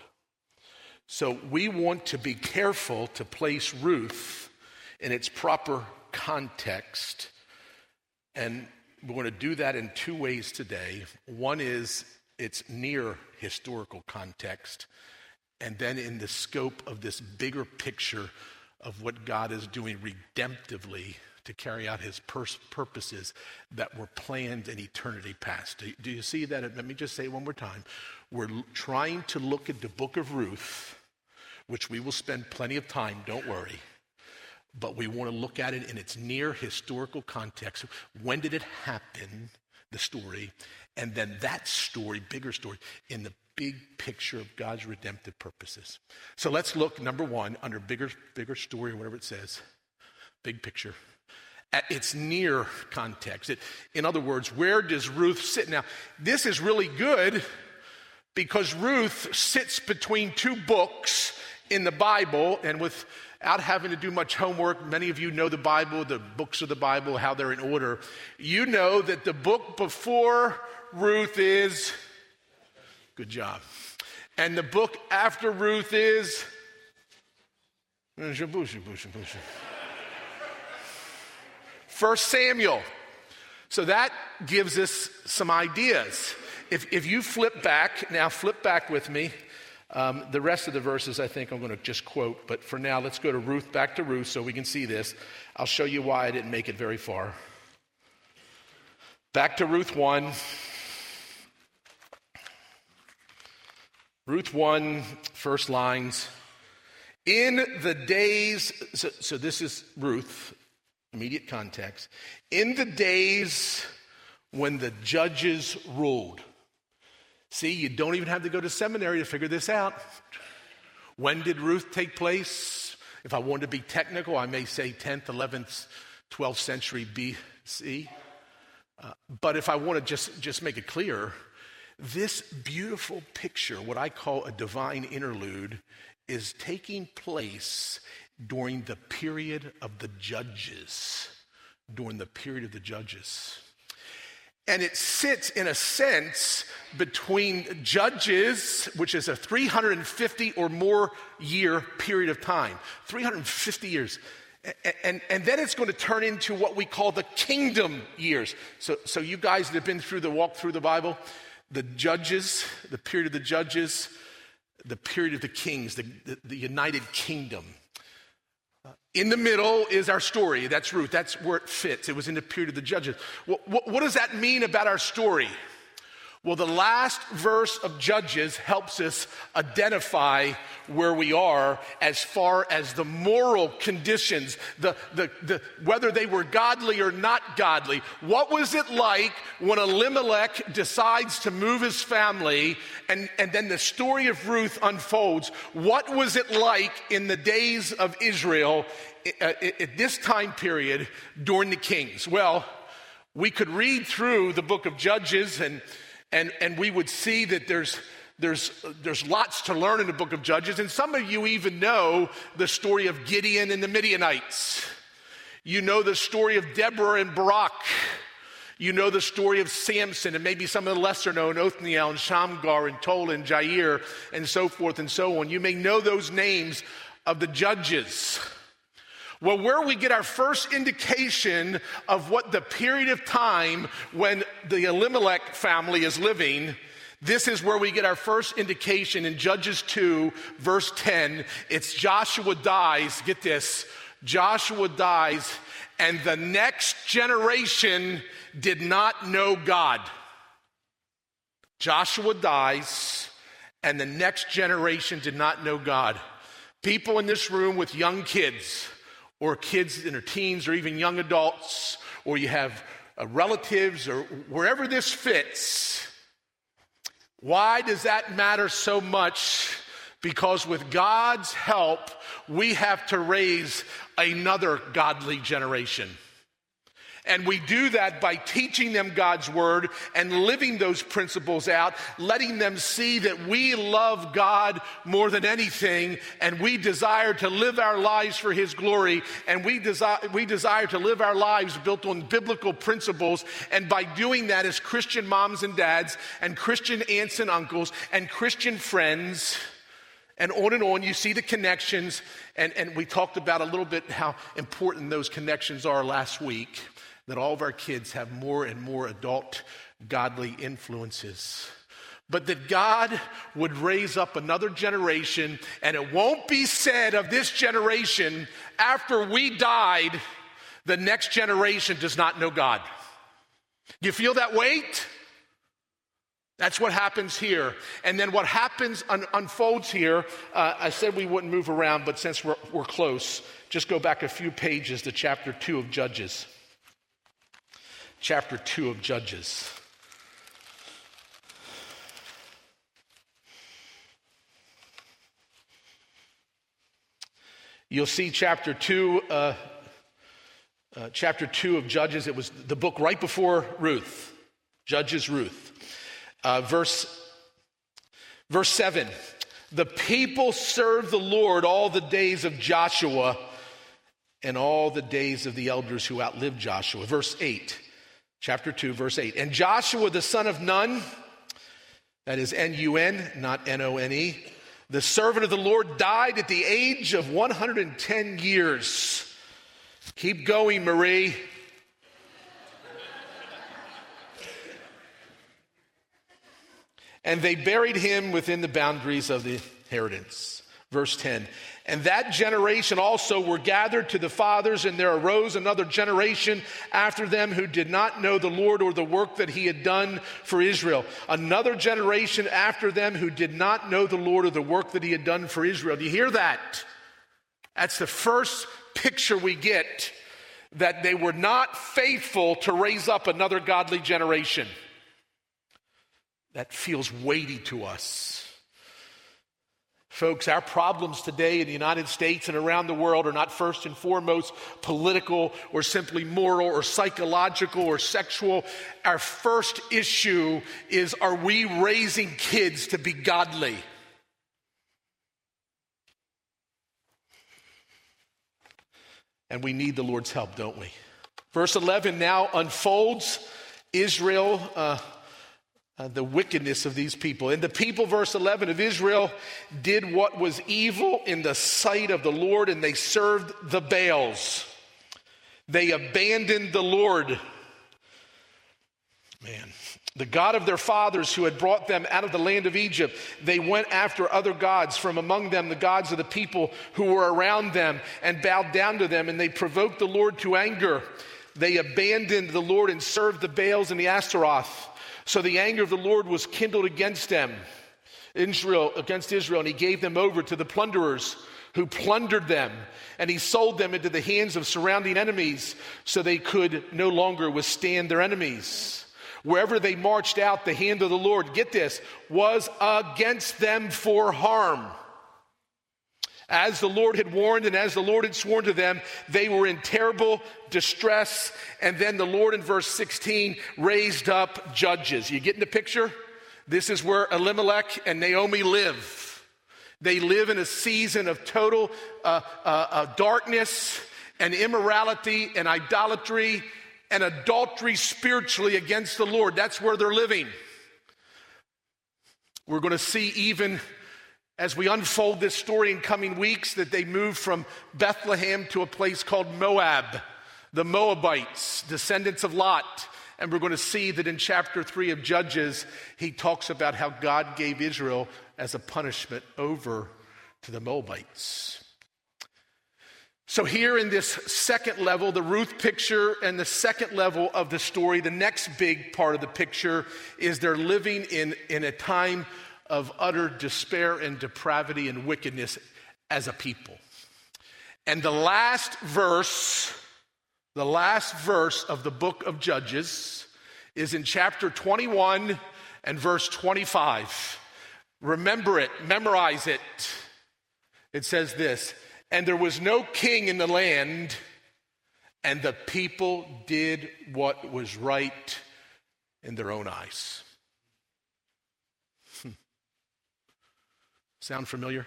So we want to be careful to place Ruth in its proper context. And we're going to do that in two ways today. One is its near historical context, and then in the scope of this bigger picture of what God is doing redemptively to carry out his pers- purposes that were planned in eternity past. Do, do you see that? Let me just say it one more time. We're l- trying to look at the book of Ruth, which we will spend plenty of time, don't worry. But we want to look at it in its near historical context. When did it happen, the story? And then that story, bigger story, in the big picture of God's redemptive purposes. So let's look, number one, under bigger, bigger story, or whatever it says, big picture, at its near context. It, in other words, where does Ruth sit? Now, this is really good because Ruth sits between two books in the Bible, and without having to do much homework, many of you know the Bible, the books of the Bible, how they're in order. You know that the book before Ruth is, good job. And the book after Ruth is, First Samuel. So that gives us some ideas. If, if you flip back, now flip back with me. Um, the rest of the verses I think I'm going to just quote, but for now let's go to Ruth, back to Ruth so we can see this. I'll show you why I didn't make it very far. Back to Ruth one. Ruth one, first lines. In the days, so, so this is Ruth, immediate context. In the days when the judges ruled. See, you don't even have to go to seminary to figure this out. When did Ruth take place? If I wanted to be technical, I may say tenth, eleventh, twelfth century B C. Uh, but if I want to just, just make it clear, this beautiful picture, what I call a divine interlude, is taking place during the period of the judges. During the period of the judges. And it sits, in a sense, between Judges, which is a three hundred fifty or more year period of time. three hundred fifty years. And, and, and then it's going to turn into what we call the kingdom years. So, so you guys that have been through the walk through the Bible, the Judges, the period of the Judges, the period of the kings, the, the, the United Kingdom. In the middle is our story. That's Ruth. That's where it fits. It was in the period of the Judges. What, what, what does that mean about our story? Well, the last verse of Judges helps us identify where we are as far as the moral conditions, the, the, the, whether they were godly or not godly. What was it like when Elimelech decides to move his family and, and then the story of Ruth unfolds? What was it like in the days of Israel at, at this time period during the kings? Well, we could read through the book of Judges and And and we would see that there's there's there's lots to learn in the book of Judges. And some of you even know the story of Gideon and the Midianites. You know the story of Deborah and Barak. You know the story of Samson and maybe some of the lesser known, Othniel and Shamgar and Tola and Jair and so forth and so on. You may know those names of the judges. Well, where we get our first indication of what the period of time when the Elimelech family is living, this is where we get our first indication in Judges two, verse ten. It's Joshua dies, get this, Joshua dies, and the next generation did not know God. Joshua dies, and the next generation did not know God. People in this room with young kids, or kids in their teens, or even young adults, or you have uh, relatives, or wherever this fits. Why does that matter so much? Because with God's help, we have to raise another godly generation. And we do that by teaching them God's word and living those principles out, letting them see that we love God more than anything, and we desire to live our lives for his glory, and we desire, we desire to live our lives built on biblical principles. And by doing that as Christian moms and dads and Christian aunts and uncles and Christian friends, and on and on, you see the connections. And, and we talked about a little bit how important those connections are last week. That all of our kids have more and more adult godly influences. But that God would raise up another generation, and it won't be said of this generation, after we died, the next generation does not know God. Do you feel that weight? That's what happens here. And then what happens un- unfolds here, uh, I said we wouldn't move around, but since we're, we're close, just go back a few pages to chapter two of Judges. Chapter two of Judges. You'll see chapter two, uh, uh, chapter two of Judges. It was the book right before Ruth, Judges, Ruth. Uh, verse, verse seven. The people served the Lord all the days of Joshua and all the days of the elders who outlived Joshua. Verse eight. Chapter two, verse eight. And Joshua the son of Nun, that is N U N, not N O N E, the servant of the Lord, died at the age of one hundred ten years. Keep going, Marie. and they buried him within the boundaries of the inheritance. Verse ten, and that generation also were gathered to the fathers, and there arose another generation after them who did not know the Lord or the work that he had done for Israel. Another generation after them who did not know the Lord or the work that he had done for Israel. Do you hear that? That's the first picture we get, that they were not faithful to raise up another godly generation. That feels weighty to us. Folks, our problems today in the United States and around the world are not first and foremost political or simply moral or psychological or sexual. Our first issue is, are we raising kids to be godly? And we need the Lord's help, don't we? Verse eleven now unfolds Israel, uh, Uh, the wickedness of these people. And the people, verse eleven, of Israel did what was evil in the sight of the Lord, and they served the Baals. They abandoned the Lord. Man, the God of their fathers who had brought them out of the land of Egypt. They went after other gods from among them, the gods of the people who were around them, and bowed down to them, and they provoked the Lord to anger. They abandoned the Lord and served the Baals and the Ashtaroth. So the anger of the Lord was kindled against them, Israel, against Israel, and he gave them over to the plunderers who plundered them, and he sold them into the hands of surrounding enemies, so they could no longer withstand their enemies. Wherever they marched out, the hand of the Lord, get this, was against them for harm. As the Lord had warned and as the Lord had sworn to them, they were in terrible distress. And then the Lord in verse sixteen raised up judges. You getting the picture? This is where Elimelech and Naomi live. They live in a season of total uh, uh, uh, darkness and immorality and idolatry and adultery spiritually against the Lord. That's where they're living. We're going to see even as we unfold this story in coming weeks that they moved from Bethlehem to a place called Moab, the Moabites, descendants of Lot. And we're going to see that in chapter three of Judges, he talks about how God gave Israel as a punishment over to the Moabites. So here in this second level, the Ruth picture, and the second level of the story, the next big part of the picture is they're living in, in a time of utter despair and depravity and wickedness as a people. And the last verse, the last verse of the book of Judges is in chapter twenty-one and verse twenty-five. Remember it, memorize it. It says this, and there was no king in the land, and the people did what was right in their own eyes. Sound familiar?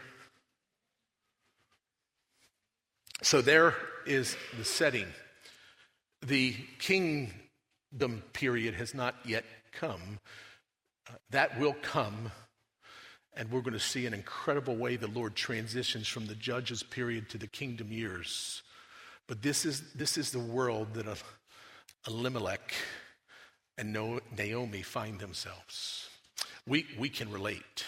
So there is the setting. The kingdom period has not yet come. Uh, that will come, and we're going to see an incredible way the Lord transitions from the judges period to the kingdom years. But this is this is the world that Elimelech and Naomi find themselves. We we can relate.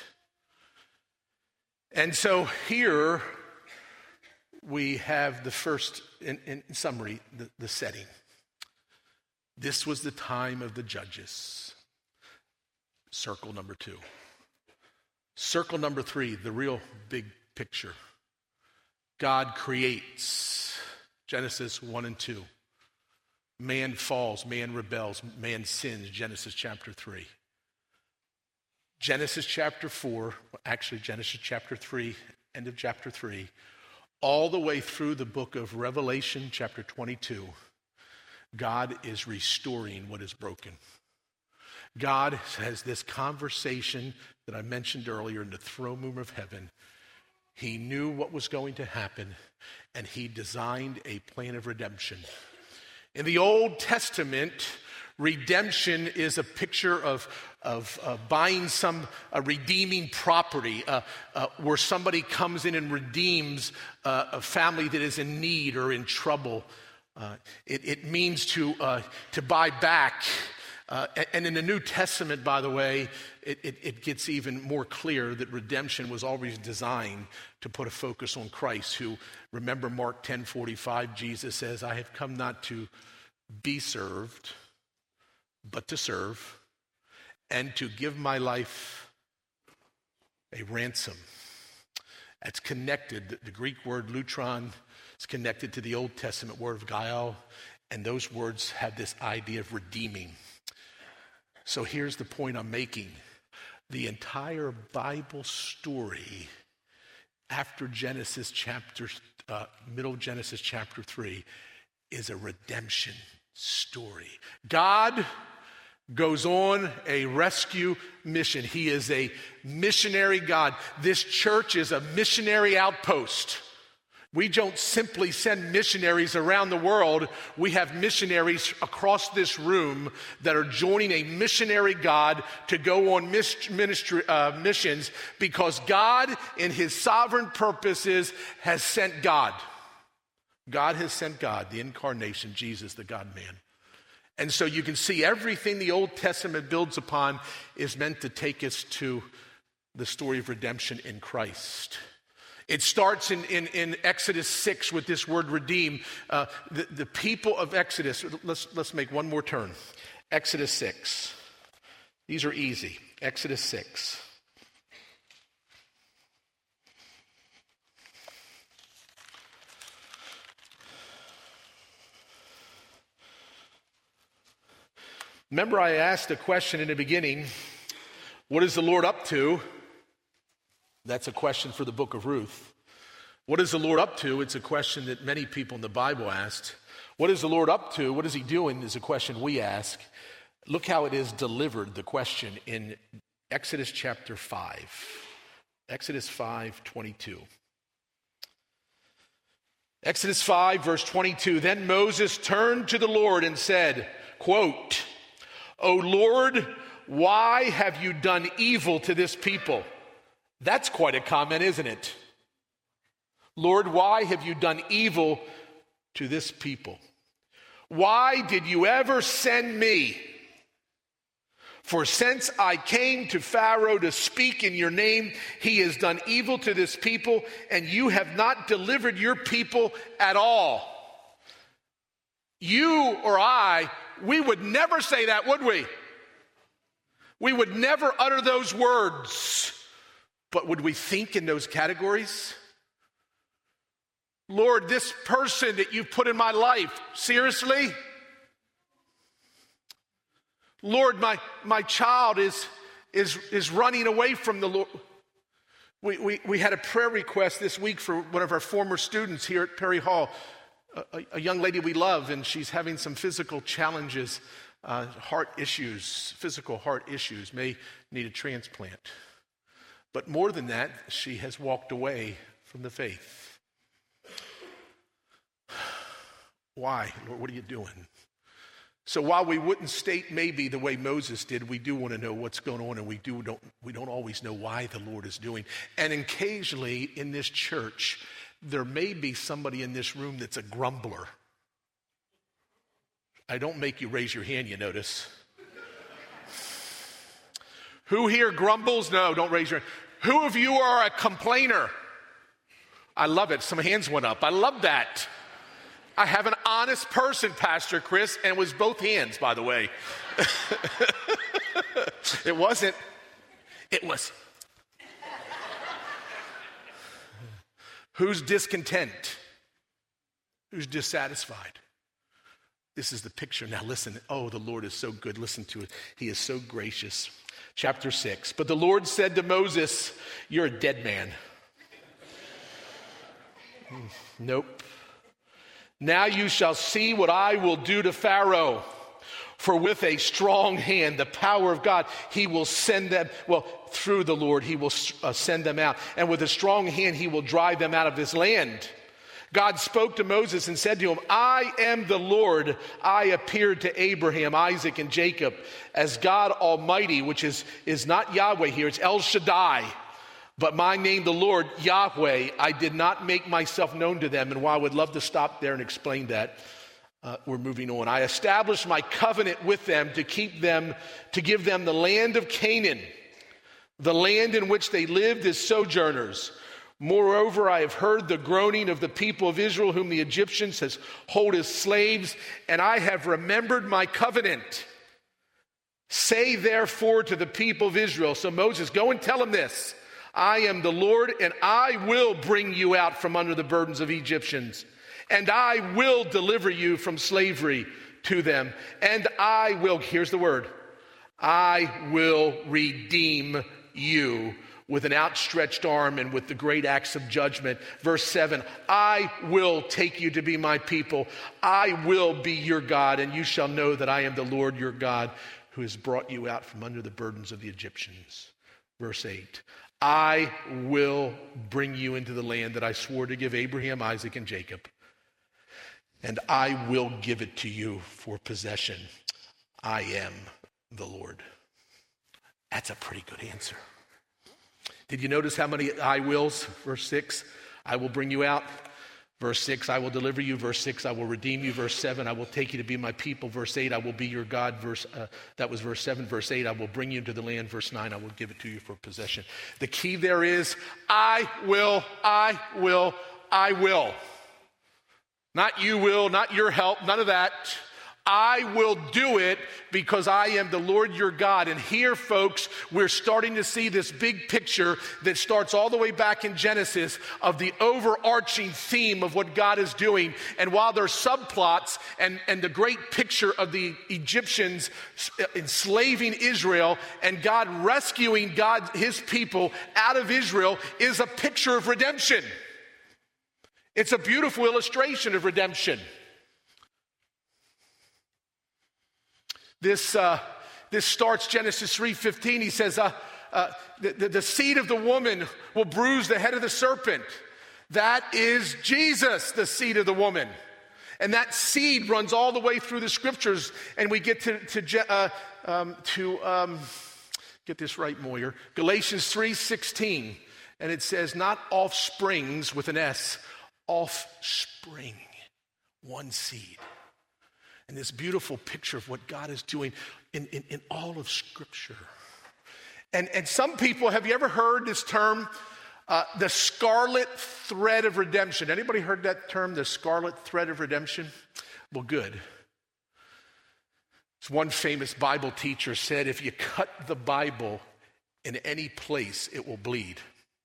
And so here we have the first, in, in summary, the, the setting. This was the time of the judges. Circle number two. Circle number three, the real big picture. God creates. Genesis one and two. Man falls, man rebels, man sins. Genesis chapter three. Genesis chapter four, actually Genesis chapter three, end of chapter three, all the way through the book of Revelation chapter twenty-two, God is restoring what is broken. God has this conversation that I mentioned earlier in the throne room of heaven. He knew what was going to happen, and he designed a plan of redemption. In the Old Testament, redemption is a picture of, of uh, buying some uh, redeeming property uh, uh, where somebody comes in and redeems uh, a family that is in need or in trouble. Uh, it, it means to, uh, to buy back Uh, and in the New Testament, by the way, it, it, it gets even more clear that redemption was always designed to put a focus on Christ, who, remember Mark ten forty-five, Jesus says, I have come not to be served, but to serve, and to give my life a ransom. That's connected. The Greek word lutron is connected to the Old Testament word of gaio, and those words have this idea of redeeming. So here's the point I'm making. The entire Bible story after Genesis chapter, uh, middle of Genesis chapter three, is a redemption story. God goes on a rescue mission. He is a missionary God. This church is a missionary outpost. We don't simply send missionaries around the world. We have missionaries across this room that are joining a missionary God to go on ministry, uh, missions because God, in his sovereign purposes, has sent God. God has sent God, the incarnation, Jesus, the God-man. And so you can see everything the Old Testament builds upon is meant to take us to the story of redemption in Christ. It starts in, in, in Exodus six with this word redeem. Uh, the, the people of Exodus, let's, let's make one more turn. Exodus six. These are easy. Exodus six. Remember, I asked a question in the beginning, what is the Lord up to? That's a question for the book of Ruth. What is the Lord up to? It's a question that many people in the Bible asked. What is the Lord up to? What is he doing is a question we ask. Look how it is delivered, the question, in Exodus chapter five. Exodus five twenty-two. Exodus five, verse twenty-two. Then Moses turned to the Lord and said, quote, O Lord, why have you done evil to this people? That's quite a comment, isn't it? Lord, why have you done evil to this people? Why did you ever send me? For since I came to Pharaoh to speak in your name, he has done evil to this people, and you have not delivered your people at all. You or I, we would never say that, would we? We would never utter those words. But would we think in those categories? Lord, this person that you've put in my life, seriously? Lord, my, my child is, is, is running away from the Lord. We, we, we had a prayer request this week for one of our former students here at Perry Hall, a, a young lady we love, and she's having some physical challenges, uh, heart issues, physical heart issues, may need a transplant. But more than that, she has walked away from the faith. Why? Lord, what are you doing? So while we wouldn't state maybe the way Moses did, we do want to know what's going on, and we do don't we don't always know why the Lord is doing. And occasionally in this church, there may be somebody in this room that's a grumbler. I don't make you raise your hand, you notice. Who here grumbles? No, don't raise your hand. Who of you are a complainer? I love it. Some hands went up. I love that. I have an honest person, Pastor Chris, and it was both hands, by the way. It wasn't. It was. Who's discontent? Who's dissatisfied? This is the picture. Now listen. Oh, the Lord is so good. Listen to it. He is so gracious. Chapter six. But the Lord said to Moses, you're a dead man. Nope. Now you shall see what I will do to Pharaoh. For with a strong hand, the power of God, he will send them, well, through the Lord, he will uh, send them out. And with a strong hand, he will drive them out of his land. God spoke to Moses and said to him, I am the Lord. I appeared to Abraham, Isaac, and Jacob as God Almighty, which is, is not Yahweh here, it's El Shaddai. But my name, the Lord, Yahweh, I did not make myself known to them. And while I would love to stop there and explain that, Uh, we're moving on. I established my covenant with them to keep them, to give them the land of Canaan, the land in which they lived as sojourners. Moreover, I have heard the groaning of the people of Israel, whom the Egyptians has hold as slaves, and I have remembered my covenant. Say therefore to the people of Israel, so Moses, go and tell them this, I am the Lord, and I will bring you out from under the burdens of Egyptians, and I will deliver you from slavery to them, and I will, here's the word, I will redeem you with an outstretched arm and with the great acts of judgment. Verse seven, I will take you to be my people. I will be your God, and you shall know that I am the Lord your God, who has brought you out from under the burdens of the Egyptians. Verse eight, I will bring you into the land that I swore to give Abraham, Isaac, and Jacob, and I will give it to you for possession. I am the Lord. That's a pretty good answer. Did you notice how many I wills? Verse six, I will bring you out. Verse six, I will deliver you. Verse six, I will redeem you. Verse seven, I will take you to be my people. Verse eight, I will be your God. Verse uh, that was verse seven. Verse eight, I will bring you into the land. Verse nine, I will give it to you for possession. The key there is, I will, I will, I will. Not you will, not your help, none of that. I will do it because I am the Lord your God. And here, folks, we're starting to see this big picture that starts all the way back in Genesis of the overarching theme of what God is doing. And while there's subplots and, and the great picture of the Egyptians enslaving Israel and God rescuing God, his people out of Israel is a picture of redemption. It's a beautiful illustration of redemption. This, uh, this starts Genesis three fifteen. He says, uh, uh, the, the, the seed of the woman will bruise the head of the serpent. That is Jesus, the seed of the woman. And that seed runs all the way through the scriptures. And we get to, to, uh, um, to um, get this right, Moyer, Galatians three sixteen. And it says, not offsprings with an S, offspring, one seed. And this beautiful picture of what God is doing in, in, in all of Scripture. And, and some people, have you ever heard this term, uh, the scarlet thread of redemption? Anybody heard that term, the scarlet thread of redemption? Well, good. As one famous Bible teacher said, if you cut the Bible in any place, it will bleed.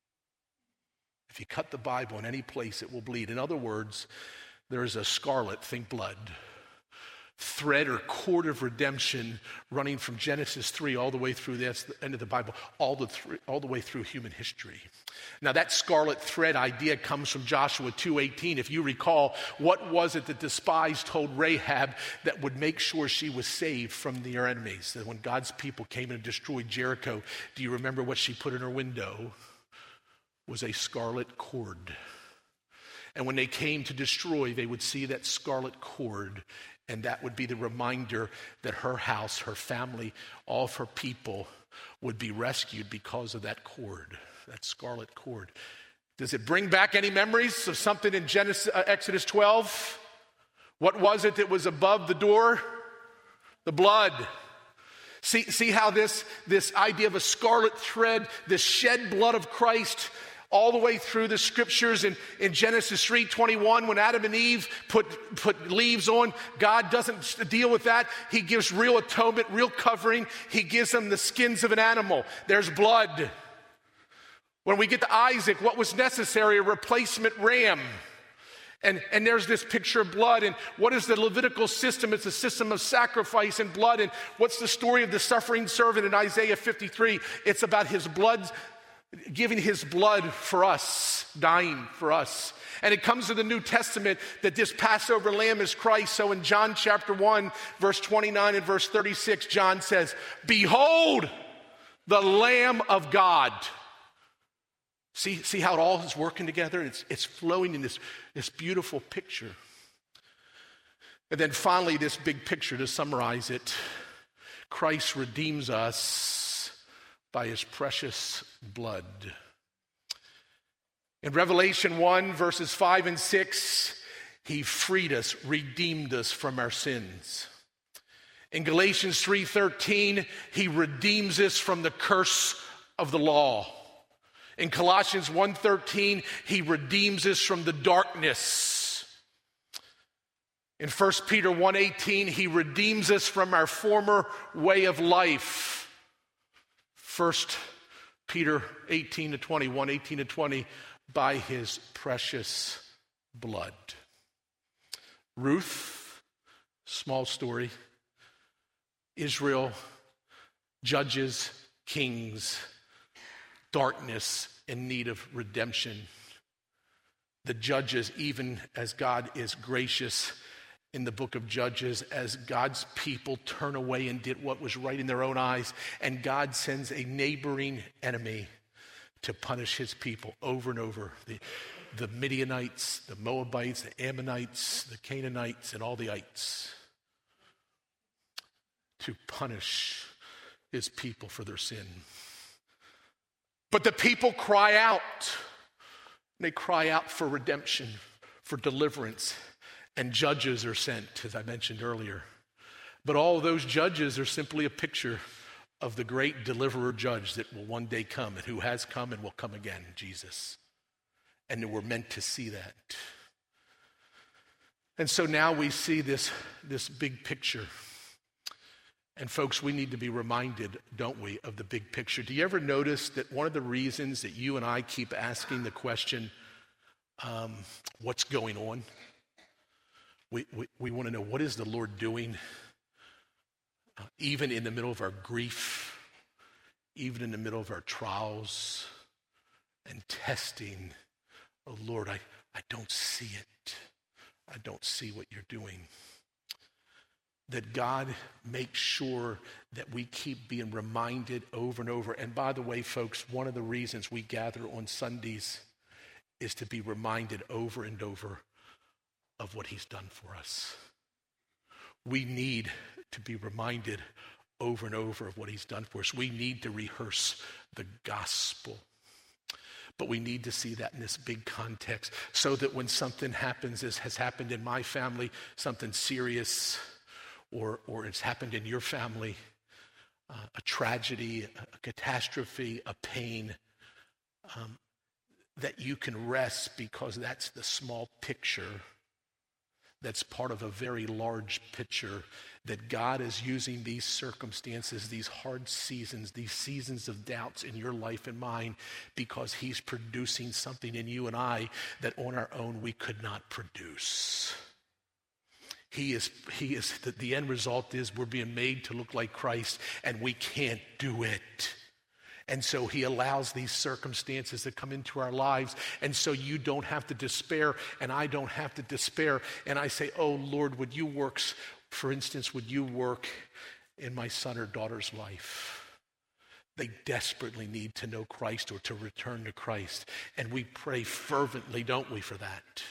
If you cut the Bible in any place, it will bleed. In other words, there is a scarlet, think blood, thread or cord of redemption running from Genesis three all the way through the end of the Bible, all the, th- all the way through human history. Now that scarlet thread idea comes from Joshua two eighteen. If you recall, what was it that the spies told Rahab that would make sure she was saved from their enemies? That when God's people came and destroyed Jericho, do you remember what she put in her window? Was a scarlet cord. And when they came to destroy, they would see that scarlet cord, and that would be the reminder that her house, her family, all of her people would be rescued because of that cord, that scarlet cord. Does it bring back any memories of something in Genesis, uh, Exodus twelve? What was it that was above the door? The blood. See, see how this, this idea of a scarlet thread, this shed blood of Christ, all the way through the scriptures in, in Genesis three twenty-one, when Adam and Eve put, put leaves on, God doesn't deal with that. He gives real atonement, real covering. He gives them the skins of an animal. There's blood. When we get to Isaac, what was necessary? A replacement ram. And, and there's this picture of blood. And what is the Levitical system? It's a system of sacrifice and blood. And what's the story of the suffering servant in Isaiah fifty-three? It's about his blood, giving his blood for us, dying for us. And it comes to the New Testament that this Passover lamb is Christ. So in John chapter one, verse twenty-nine and verse thirty-six, John says, behold the Lamb of God. See, see how it all is working together? It's, it's flowing in this, this beautiful picture. And then finally, this big picture, to summarize it, Christ redeems us by his precious blood. In Revelation one, verses five and six, he freed us, redeemed us from our sins. In Galatians three thirteen, he redeems us from the curse of the law. In Colossians one thirteen, he redeems us from the darkness. In First Peter one eighteen, he redeems us from our former way of life. First Peter eighteen to twenty, one eighteen to twenty, by his precious blood. Ruth, small story. Israel, judges, kings, darkness in need of redemption. The judges, even as God is gracious in the book of Judges, as God's people turn away and did what was right in their own eyes, and God sends a neighboring enemy to punish his people over and over. The, the Midianites, the Moabites, the Ammonites, the Canaanites, and all the ites, to punish his people for their sin. But the people cry out. They cry out for redemption, for deliverance, and judges are sent, as I mentioned earlier. But all of those judges are simply a picture of the great deliverer judge that will one day come, and who has come and will come again, Jesus. And we're meant to see that. And so now we see this, this big picture. And folks, we need to be reminded, don't we, of the big picture. Do you ever notice that one of the reasons that you and I keep asking the question, um, what's going on? We, we, we want to know, what is the Lord doing? Uh, even in the middle of our grief, even in the middle of our trials and testing, oh Lord, I, I don't see it. I don't see what you're doing. That God makes sure that we keep being reminded over and over. And by the way, folks, one of the reasons we gather on Sundays is to be reminded over and over of what he's done for us. We need to be reminded over and over of what he's done for us. We need to rehearse the gospel. But we need to see that in this big context so that when something happens, as has happened in my family, something serious, or, or it's happened in your family, uh, a tragedy, a catastrophe, a pain, um, that you can rest because that's the small picture that's part of a very large picture, that God is using these circumstances, these hard seasons, these seasons of doubts in your life and mine, because he's producing something in you and I that on our own we could not produce. He is, he is, the, the end result is we're being made to look like Christ, and we can't do it. And so he allows these circumstances to come into our lives. And so you don't have to despair, and I don't have to despair. And I say, oh, Lord, would you work, for instance, would you work in my son or daughter's life? They desperately need to know Christ or to return to Christ. And we pray fervently, don't we, for that?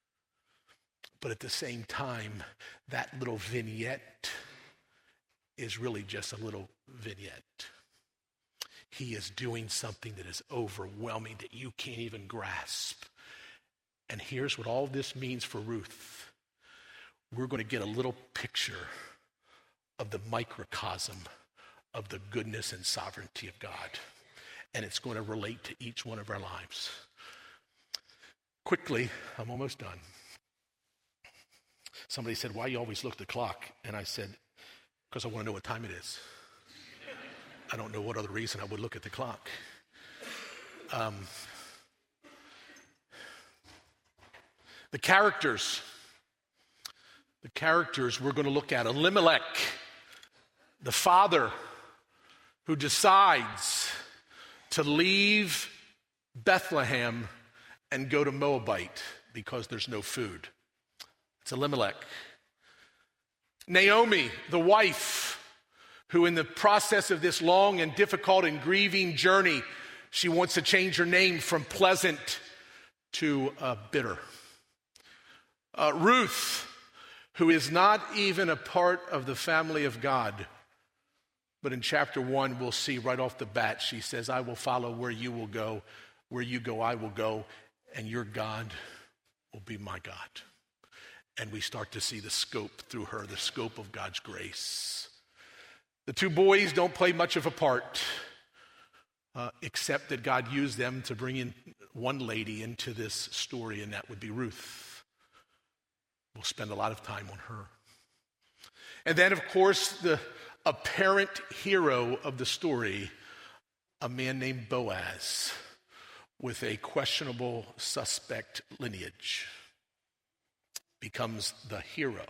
But at the same time, that little vignette is really just a little vignette. He is doing something that is overwhelming, that you can't even grasp. And here's what all this means for Ruth. We're going to get a little picture of the microcosm of the goodness and sovereignty of God. And it's going to relate to each one of our lives. Quickly, I'm almost done. Somebody said, why you always look at the clock? And I said, because I want to know what time it is. I don't know what other reason I would look at the clock. Um, the characters. The characters we're going to look at. Elimelech, the father who decides to leave Bethlehem and go to Moabite because there's no food. It's Elimelech. Naomi, the wife, who in the process of this long and difficult and grieving journey, she wants to change her name from pleasant to uh, bitter. Uh, Ruth, who is not even a part of the family of God, but in chapter one, we'll see right off the bat, she says, I will follow where you will go. Where you go, I will go, and your God will be my God. and we start to see the scope through her, the scope of God's grace. The two boys don't play much of a part, uh, except that God used them to bring in one lady into this story, and that would be Ruth. We'll spend a lot of time on her. And then, of course, the apparent hero of the story, a man named Boaz, with a questionable suspect lineage, becomes the hero.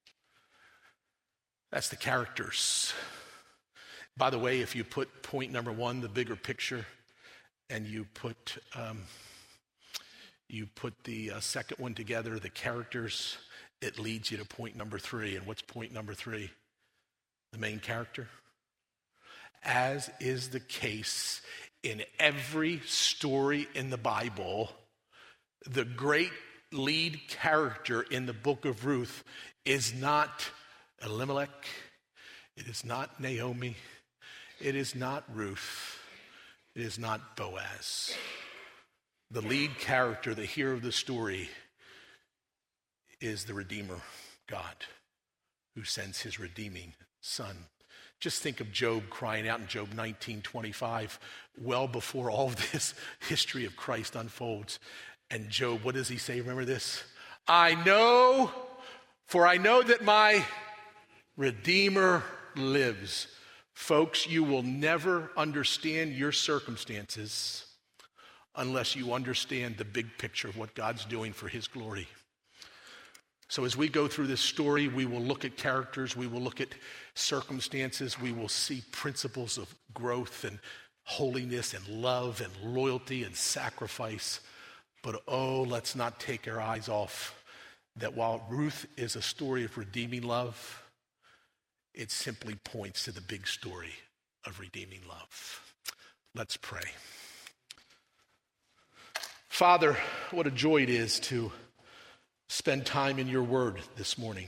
That's the characters. By the way, if you put point number one, the bigger picture, and you put um, you put the uh, second one together, the characters, it leads you to point number three. And what's point number three? The main character. As is the case in every story in the Bible, the great lead character in the book of Ruth is not Elimelech, it is not Naomi, it is not Ruth, it is not Boaz. The lead character, the hero of the story, is the Redeemer, God, who sends his redeeming Son. Just think of Job crying out in Job nineteen twenty-five, well before all of this history of Christ unfolds. And Job, what does he say? Remember this? I know, for I know that my Redeemer lives. Folks, you will never understand your circumstances unless you understand the big picture of what God's doing for his glory. So as we go through this story, we will look at characters, we will look at circumstances, we will see principles of growth and holiness and love and loyalty and sacrifice. But oh, let's not take our eyes off that while Ruth is a story of redeeming love, it simply points to the big story of redeeming love. Let's pray. Father, what a joy it is to spend time in your word this morning.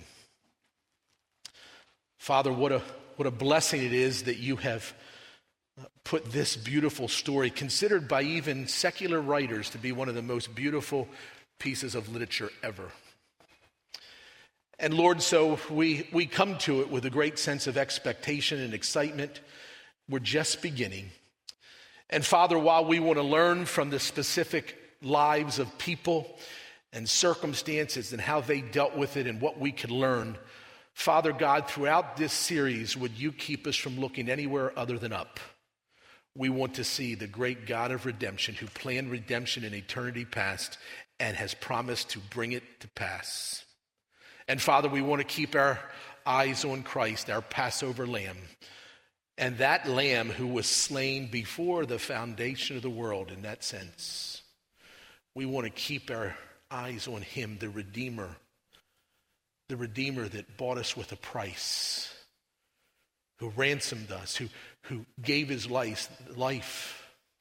Father, what a what a blessing it is that you have put this beautiful story, considered by even secular writers to be one of the most beautiful pieces of literature ever. And Lord, so we, we come to it with a great sense of expectation and excitement. We're just beginning. And Father, while we want to learn from the specific lives of people and circumstances and how they dealt with it and what we could learn, Father God, throughout this series, would you keep us from looking anywhere other than up? We want to see the great God of redemption who planned redemption in eternity past and has promised to bring it to pass. And Father, we want to keep our eyes on Christ, our Passover lamb, and that lamb who was slain before the foundation of the world in that sense. We want to keep our eyes on him, the Redeemer, the Redeemer that bought us with a price, who ransomed us, who, who gave his life, life,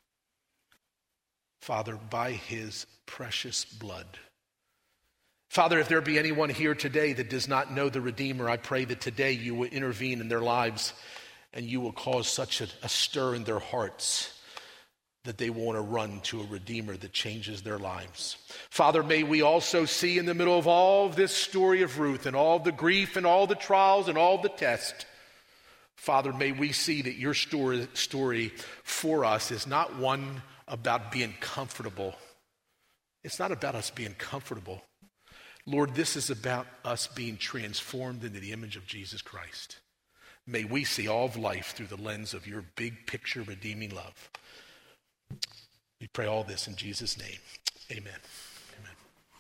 Father, by his precious blood. Father, if there be anyone here today that does not know the Redeemer, I pray that today you will intervene in their lives and you will cause such a, a stir in their hearts that they want to run to a Redeemer that changes their lives. Father, may we also see in the middle of all of this story of Ruth and all the grief and all the trials and all the tests, Father, may we see that your story, story for us is not one about being comfortable. It's not about us being comfortable. Lord, this is about us being transformed into the image of Jesus Christ. May we see all of life through the lens of your big picture redeeming love. We pray all this in Jesus' name. Amen. Amen.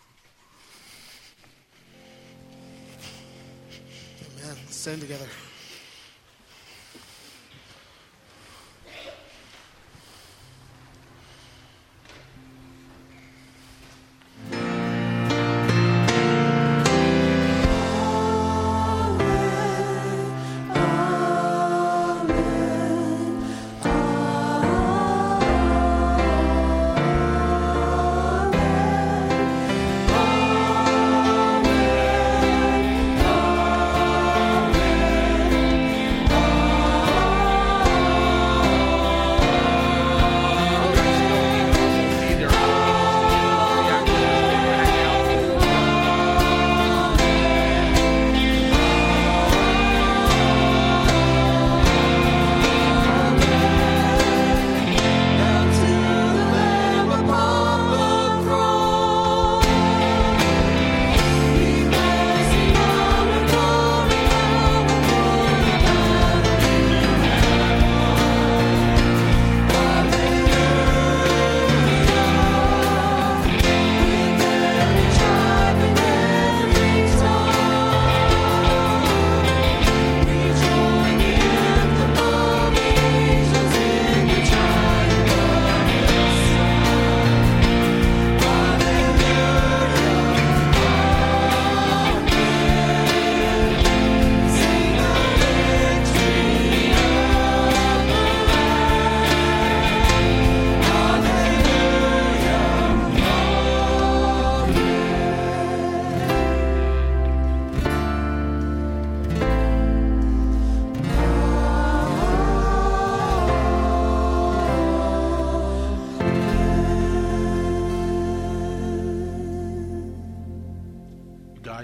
Amen. Let's stand together.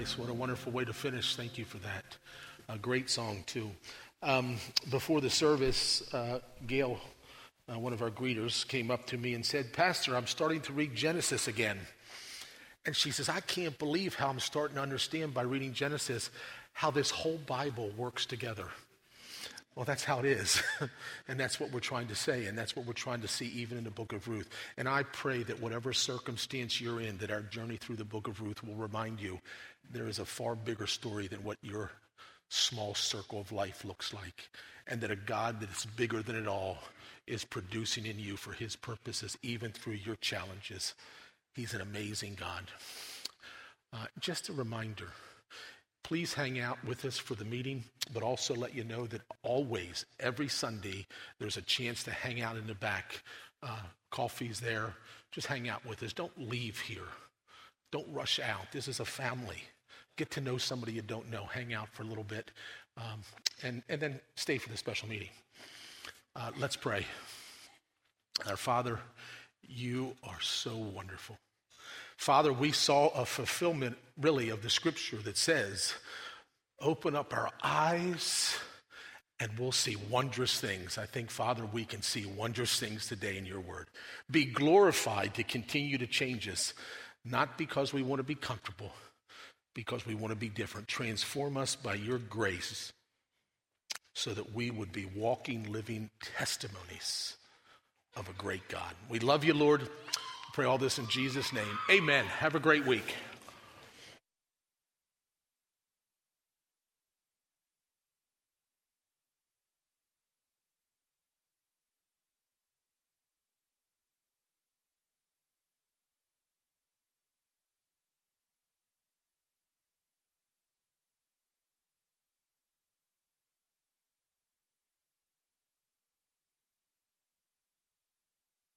nice. What a wonderful way to finish. Thank you for that. A great song, too. Um, before the service, uh, Gail, uh, one of our greeters, came up to me and said, Pastor, I'm starting to read Genesis again. And she says, I can't believe how I'm starting to understand by reading Genesis how this whole Bible works together. Well, that's how it is. And that's what we're trying to say. And that's what we're trying to see even in the book of Ruth. And I pray that whatever circumstance you're in, that our journey through the book of Ruth will remind you there is a far bigger story than what your small circle of life looks like. And that a God that is bigger than it all is producing in you for his purposes, even through your challenges. He's an amazing God. Uh, just a reminder. Please hang out with us for the meeting, but also let you know that always, every Sunday, there's a chance to hang out in the back. Uh, coffee's there. Just hang out with us. Don't leave here. Don't rush out. This is a family. Get to know somebody you don't know. Hang out for a little bit, um, and, and then stay for the special meeting. Uh, let's pray. Our Father, you are so wonderful. Father, we saw a fulfillment, really, of the scripture that says, open up our eyes and we'll see wondrous things. I think, Father, we can see wondrous things today in your word. Be glorified to continue to change us, not because we want to be comfortable, because we want to be different. Transform us by your grace so that we would be walking, living testimonies of a great God. We love you, Lord. Pray all this in Jesus' name. Amen. Have a great week.